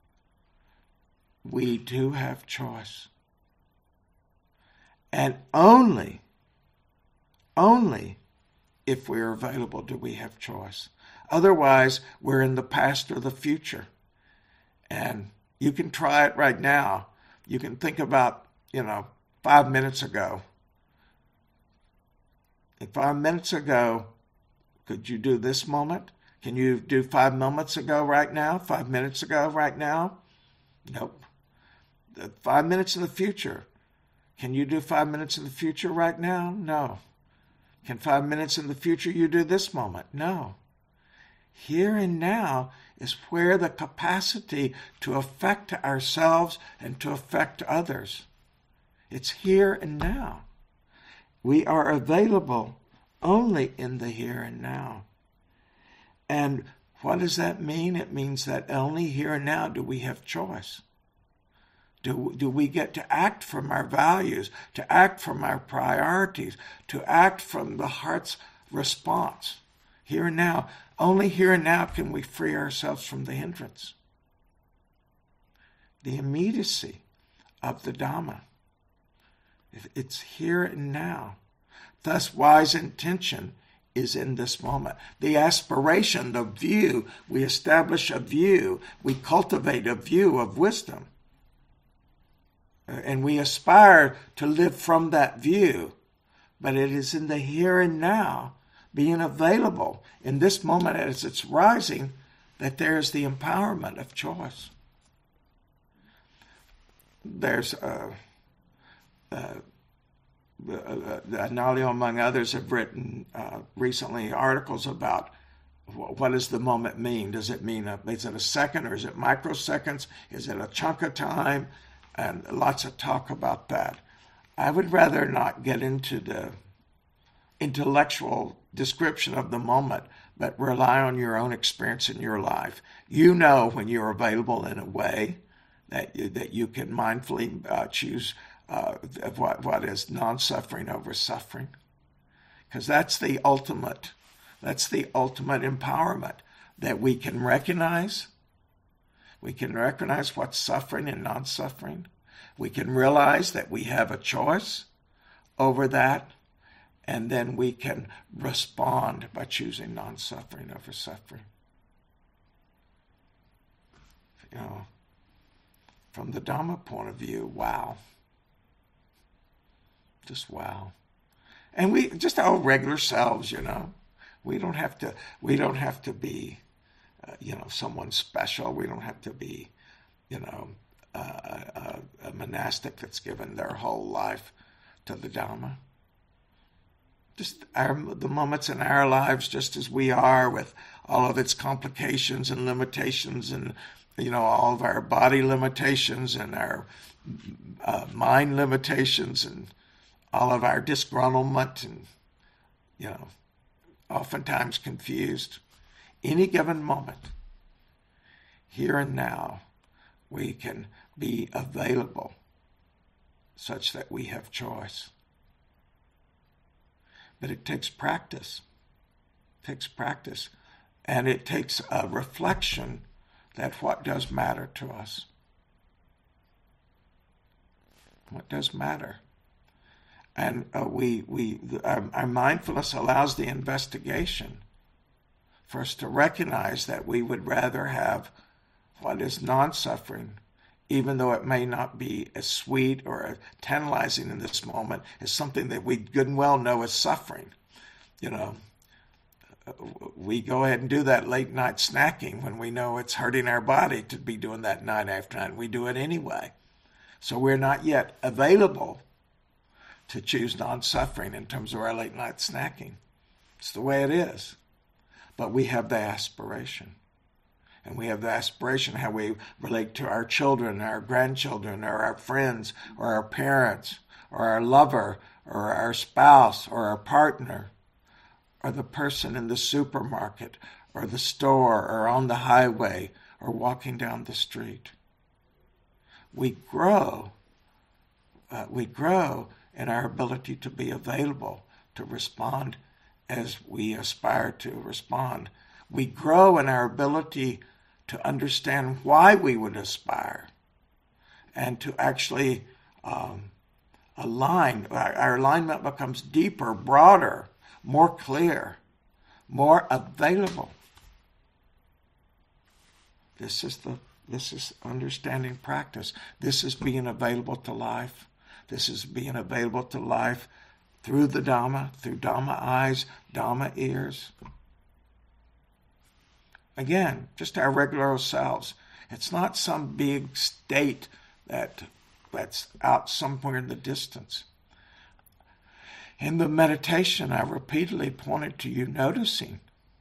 we do have choice. And only, only if we're available do we have choice. Otherwise, we're in the past or the future. And you can try it right now. You can think about, you know, five minutes ago. And five minutes ago, could you do this moment? Can you do five moments ago right now? Five minutes ago right now? Nope. Five minutes in the future. Can you do five minutes in the future right now? No. Can five minutes in the future you do this moment? No. Here and now is where the capacity to affect ourselves and to affect others. It's here and now. We are available only in the here and now. And what does that mean? It means that only here and now do we have choice. Do, do we get to act from our values, to act from our priorities, to act from the heart's response. Here and now, only here and now can we free ourselves from the hindrance. The immediacy of the Dhamma. It's here and now. Thus, wise intention is in this moment. The aspiration, the view, we establish a view, we cultivate a view of wisdom. And we aspire to live from that view. But it is in the here and now, being available in this moment as it's rising, that there's the empowerment of choice. There's uh, uh, uh, Analayo, among others, have written uh, recently articles about what does the moment mean? Does it mean, a, is it a second or is it microseconds? Is it a chunk of time? And lots of talk about that. I would rather not get into the intellectual description of the moment, but rely on your own experience in your life. You know when you're available in a way that you, that you can mindfully uh, choose uh, what, what is non-suffering over suffering. Because that's the ultimate, that's the ultimate empowerment, that we can recognize. We can recognize what's suffering and non-suffering. We can realize that we have a choice over that, and then we can respond by choosing non-suffering over suffering. You know, from the Dhamma point of view, wow. Just wow. And we just our regular selves, you know. We don't have to. We don't have to be. Uh, you know, someone special. We don't have to be, you know, uh, a, a monastic that's given their whole life to the Dhamma. Just our, the moments in our lives, just as we are, with all of its complications and limitations and you know, all of our body limitations and our uh, mind limitations and all of our disgruntlement and, you know, oftentimes confused. Any given moment, here and now, we can be available such that we have choice. But it takes practice. It takes practice. And it takes a reflection that what does matter to us. What does matter? And uh, we, we, our, our mindfulness allows the investigation for us to recognize that we would rather have what is non-suffering, even though it may not be as sweet or as tantalizing in this moment, as something that we good and well know is suffering. You know, we go ahead and do that late night snacking when we know it's hurting our body to be doing that night after night. We do it anyway. So we're not yet available to choose non-suffering in terms of our late night snacking. It's the way it is. But we have the aspiration. And we have the aspiration how we relate to our children, our grandchildren, or our friends, or our parents, or our lover, or our spouse, or our partner, or the person in the supermarket, or the store, or on the highway, or walking down the street. We grow, uh, we grow in our ability to be available, to respond as we aspire to respond. We grow in our ability to understand why we would aspire and to actually um, align. Our, our alignment becomes deeper, broader, more clear, more available. This is the this is understanding practice. This is being available to life. This is being available to life through the Dhamma, through Dhamma eyes, Dhamma ears. Again, just our regular selves. It's not some big state that that's out somewhere in the distance. In the meditation, I repeatedly pointed to you noticing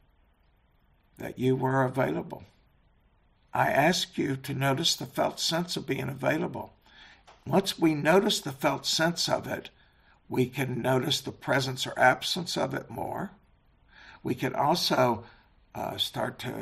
that you were available. I asked you to notice the felt sense of being available. Once we notice the felt sense of it, we can notice the presence or absence of it more. We can also uh, start to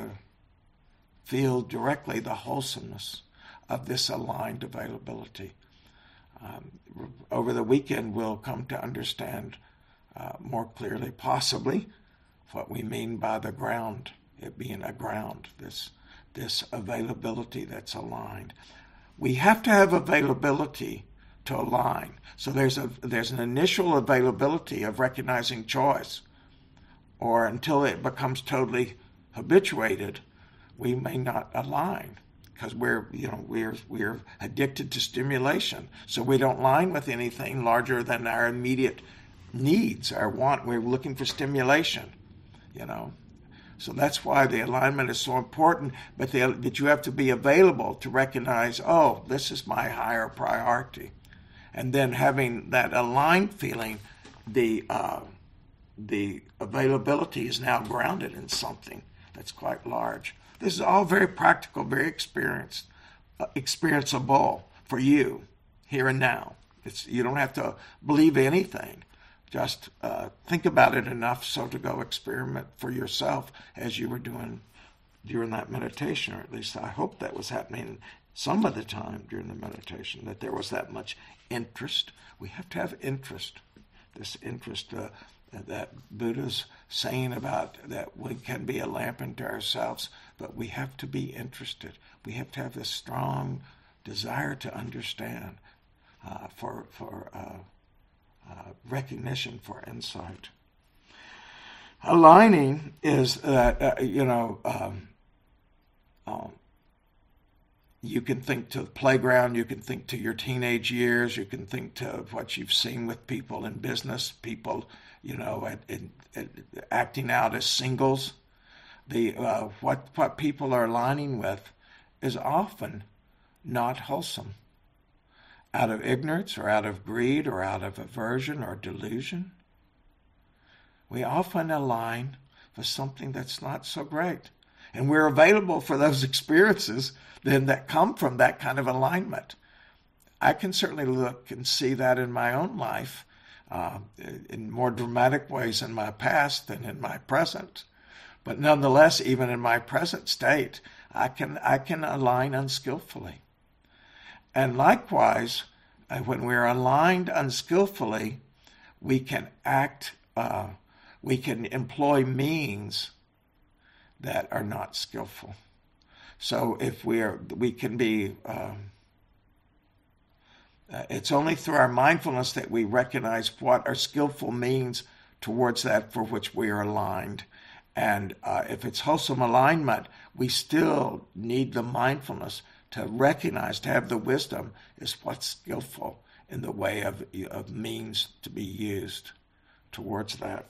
feel directly the wholesomeness of this aligned availability. Um, over the weekend, we'll come to understand uh, more clearly, possibly, what we mean by the ground, it being a ground, this, this availability that's aligned. We have to have availability to align. So there's a there's an initial availability of recognizing choice, or until it becomes totally habituated, we may not align because we're you know we're we're addicted to stimulation. So we don't align with anything larger than our immediate needs, our want. We're looking for stimulation, you know. So that's why the alignment is so important, but the, that you have to be available to recognize, oh, this is my higher priority. And then having that aligned feeling, the uh, the availability is now grounded in something that's quite large. This is all very practical, very experienced, uh, experienceable for you here and now. It's you don't have to believe anything. Just uh, think about it enough so to go experiment for yourself as you were doing during that meditation, or at least I hope that was happening some of the time during the meditation, that there was that much interest. We have to have interest, this interest uh, that Buddha's saying about that we can be a lamp unto ourselves, but we have to be interested. We have to have this strong desire to understand uh, for, for uh, Uh, recognition, for insight. Aligning is that, uh, you know, um, um, you can think to the playground, you can think to your teenage years, you can think to what you've seen with people in business, people, you know, at, at, at acting out as singles. The uh, what what people are aligning with is often not wholesome. Out of ignorance or out of greed or out of aversion or delusion. We often align with something that's not so great. And we're available for those experiences then that come from that kind of alignment. I can certainly look and see that in my own life uh, in more dramatic ways in my past than in my present. But nonetheless, even in my present state, I can I can align unskillfully. And likewise, uh, when we're aligned unskillfully, we can act, uh, we can employ means that are not skillful. So if we are, we can be, um, uh, it's only through our mindfulness that we recognize what are skillful means towards that for which we are aligned. And uh, if it's wholesome alignment, we still need the mindfulness to recognize, to have the wisdom is what's skillful in the way of, of means to be used towards that.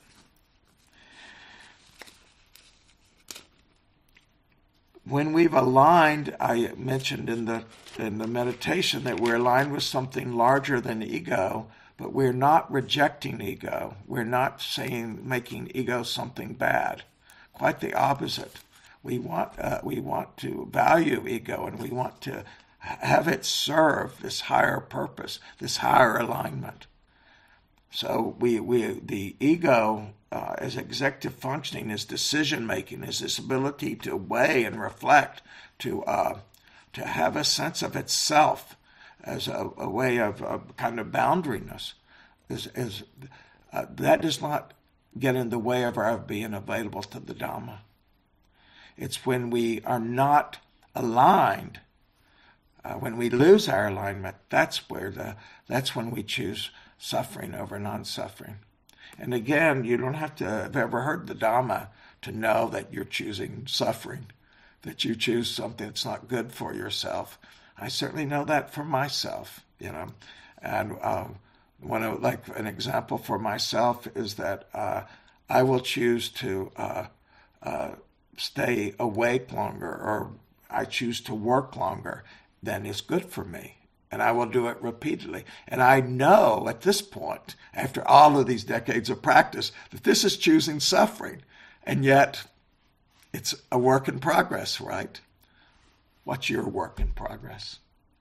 When we've aligned, I mentioned in the in the meditation that we're aligned with something larger than ego, but we're not rejecting ego. We're not saying making ego something bad. Quite the opposite. We want uh, we want to value ego, and we want to have it serve this higher purpose, this higher alignment. So we we the ego uh, as executive functioning, as decision making, is this ability to weigh and reflect, to uh, to have a sense of itself as a, a way of a kind of boundaryness. Is is uh, that does not get in the way of our being available to the Dhamma. It's when we are not aligned, uh, when we lose our alignment, that's where the that's when we choose suffering over non-suffering. And again, you don't have to have ever heard the Dhamma to know that you're choosing suffering, that you choose something that's not good for yourself. I certainly know that for myself, you know. And uh, one of, like an example for myself is that uh, I will choose to uh, uh, stay awake longer, or I choose to work longer than is good for me. And I will do it repeatedly. And I know at this point, after all of these decades of practice, that this is choosing suffering. And yet, it's a work in progress, right? What's your work in progress?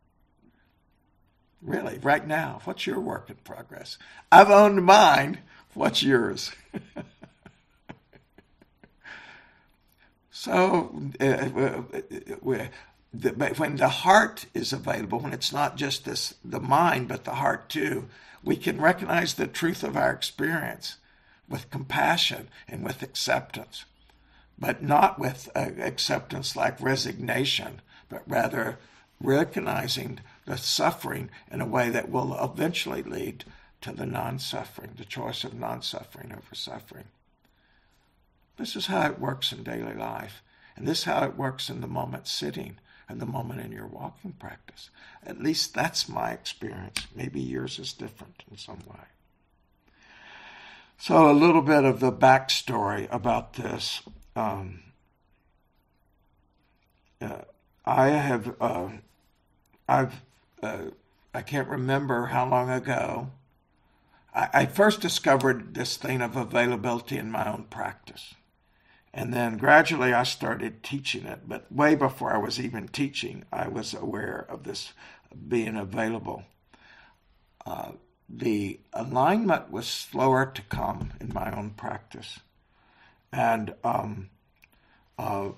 Really, right now, what's your work in progress? I've owned mine. What's yours? So, uh, we're, The, when the heart is available, when it's not just this, the mind, but the heart too, we can recognize the truth of our experience with compassion and with acceptance, but not with uh, acceptance like resignation, but rather recognizing the suffering in a way that will eventually lead to the non-suffering, the choice of non-suffering over suffering. This is how it works in daily life, and this is how it works in the moment sitting, and the moment in your walking practice. At least that's my experience. Maybe yours is different in some way. So a little bit of the backstory about this. Um, uh, I have, uh, I've, uh, I can't remember how long ago, I, I first discovered this thing of availability in my own practice. And then gradually I started teaching it, but way before I was even teaching, I was aware of this being available. Uh, the alignment was slower to come in my own practice. And um, uh,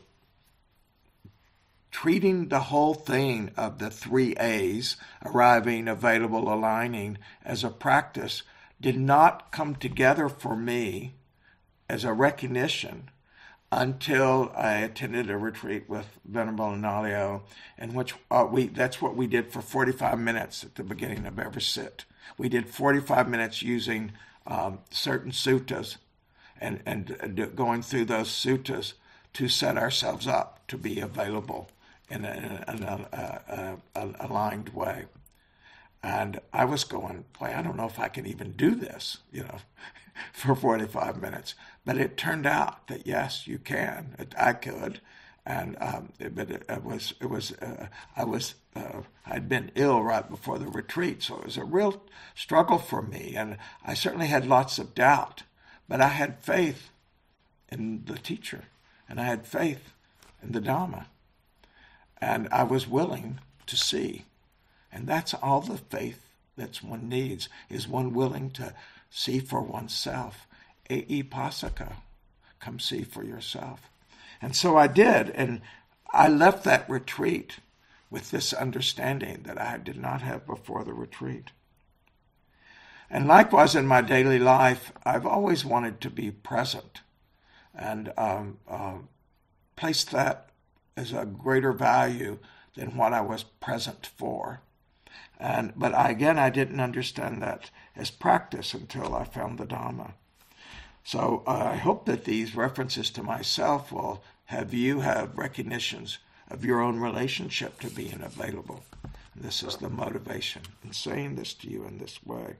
treating the whole thing of the three A's, arriving, available, aligning, as a practice did not come together for me as a recognition until I attended a retreat with Venerable Analayo, in which uh, we that's what we did for forty-five minutes at the beginning of every sit. We did forty-five minutes using um, certain suttas and, and going through those suttas to set ourselves up to be available in an a, a, a, aligned way. And I was going, boy, I don't know if I can even do this, you know, for forty-five minutes. But it turned out that yes, you can. It, I could, and um, it, but it, it was it was uh, I was uh, I'd been ill right before the retreat, so it was a real struggle for me, and I certainly had lots of doubt. But I had faith in the teacher, and I had faith in the Dhamma. And I was willing to see. And that's all the faith that one needs, is one willing to see for oneself. Eipasaka, come see for yourself. And so I did, and I left that retreat with this understanding that I did not have before the retreat. And likewise in my daily life, I've always wanted to be present, and um, uh, placed that as a greater value than what I was present for. And but I, again, I didn't understand that as practice until I found the Dhamma. So uh, I hope that these references to myself will have you have recognitions of your own relationship to being available. And this is the motivation in saying this to you in this way.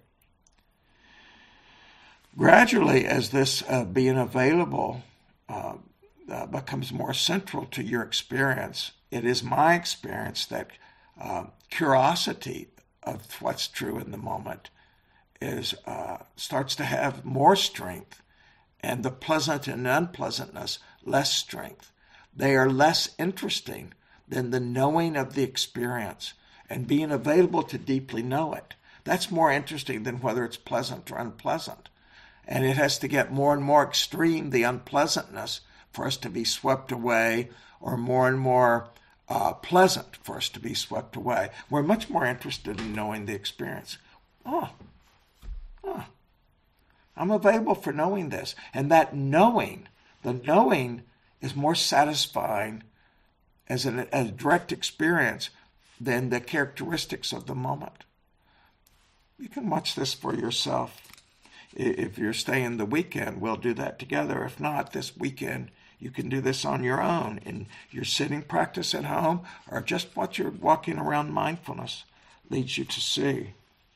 Gradually, as this uh, being available uh, uh, becomes more central to your experience, it is my experience that uh, curiosity of what's true in the moment is uh, starts to have more strength, and the pleasant and unpleasantness less strength. They are less interesting than the knowing of the experience and being available to deeply know it. That's more interesting than whether it's pleasant or unpleasant. And it has to get more and more extreme, the unpleasantness, for us to be swept away, or more and more uh, pleasant for us to be swept away. We're much more interested in knowing the experience. Oh, oh, I'm available for knowing this. And that knowing, the knowing is more satisfying as, an, as a direct experience than the characteristics of the moment. You can watch this for yourself. If you're staying the weekend, we'll do that together. If not, this weekend, you can do this on your own in your sitting practice at home, or just what you're walking around mindfulness leads you to see.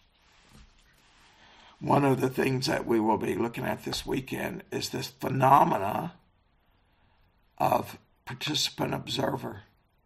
One of the things that we will be looking at this weekend is this phenomena of participant-observer.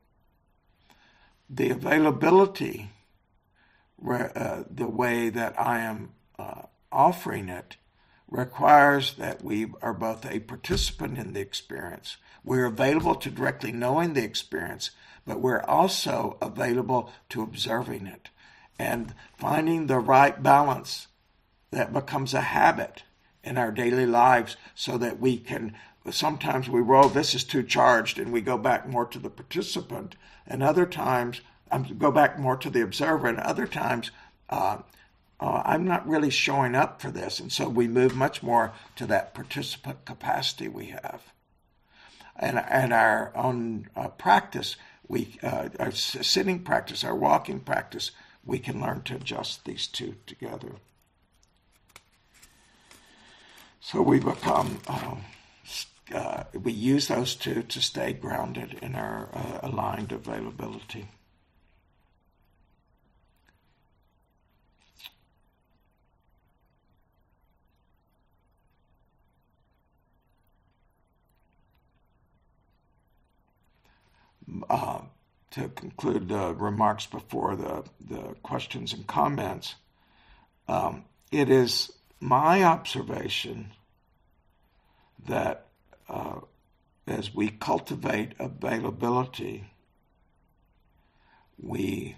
The availability, uh, the way that I am uh, offering it, requires that we are both a participant in the experience. We're available to directly knowing the experience, but we're also available to observing it and finding the right balance that becomes a habit in our daily lives, so that we can, sometimes we roll, this is too charged, and we go back more to the participant, and other times um, go back more to the observer, and other times uh, uh, I'm not really showing up for this, and so we move much more to that participant capacity we have. And, and our own uh, practice, we uh, our sitting practice, our walking practice, we can learn to adjust these two together. So we become, uh, uh, we use those two to stay grounded in our uh, aligned availability. Uh, to conclude the remarks before the, the questions and comments, um, it is my observation that uh, as we cultivate availability, we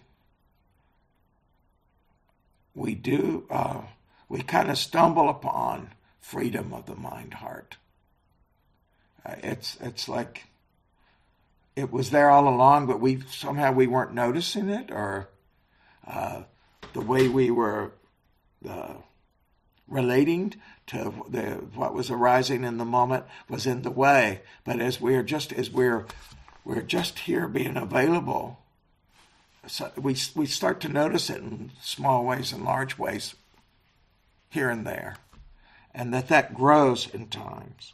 we do uh, we kind of stumble upon freedom of the mind-heart. Uh, it's it's like it was there all along, but we somehow we weren't noticing it, or uh, the way we were uh, relating to the, what was arising in the moment was in the way. But as we're just as we're we're just here being available, so we we start to notice it in small ways and large ways, here and there, and that that grows in times.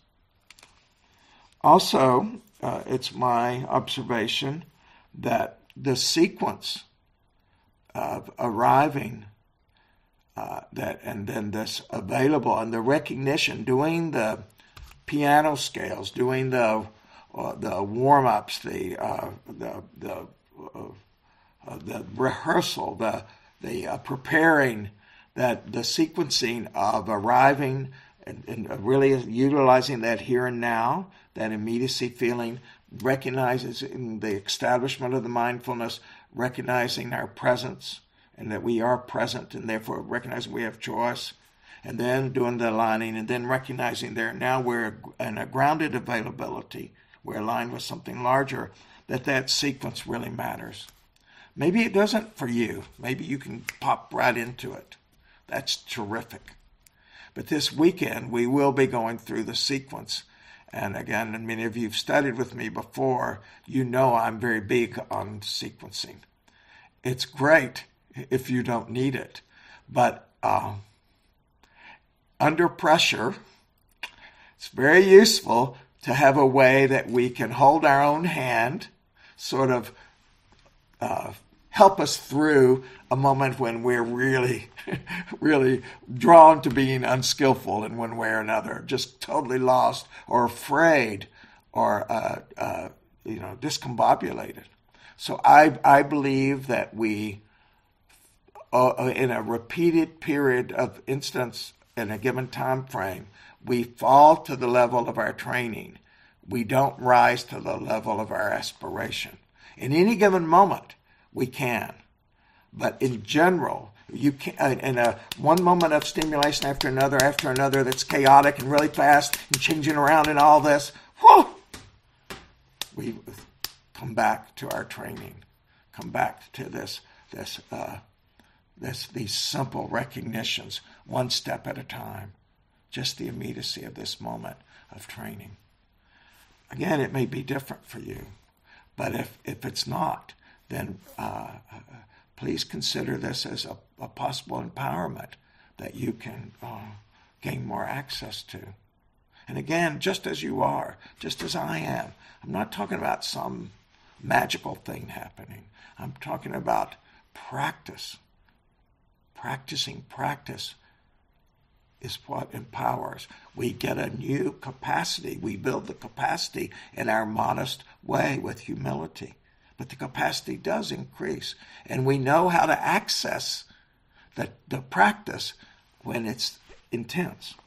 Also, uh, it's my observation that the sequence of arriving Uh, that and then this available and the recognition, doing the piano scales, doing the uh, the warm ups, the uh, the the uh, uh, the rehearsal, the the uh, preparing, that the sequencing of arriving and, and really utilizing that here and now, that immediacy feeling, recognizing the establishment of the mindfulness, recognizing our presence and that we are present, and therefore recognizing we have choice, and then doing the aligning, and then recognizing there now we're in a grounded availability, we're aligned with something larger, that that sequence really matters. Maybe it doesn't for you. Maybe you can pop right into it. That's terrific. But this weekend, we will be going through the sequence. And again, and many of you have studied with me before, you know I'm very big on sequencing. It's great if you don't need it. But uh, under pressure, it's very useful to have a way that we can hold our own hand, sort of uh, help us through a moment when we're really, really drawn to being unskillful in one way or another, just totally lost or afraid or, uh, uh, you know, discombobulated. So I, I believe that we, uh, in a repeated period of instance in a given time frame, we fall to the level of our training. We don't rise to the level of our aspiration. In any given moment, we can. But in general, you can, in a one moment of stimulation after another, after another, that's chaotic and really fast and changing around and all this, whew, we come back to our training, come back to this, this, uh, this, these simple recognitions, one step at a time, just the immediacy of this moment of training. Again, it may be different for you, but if, if it's not, then uh, please consider this as a, a possible empowerment that you can uh, gain more access to. And again, just as you are, just as I am, I'm not talking about some magical thing happening. I'm talking about practice. Practicing practice is what empowers. We get a new capacity. We build the capacity in our modest way with humility. But the capacity does increase. And we know how to access the, the practice when it's intense.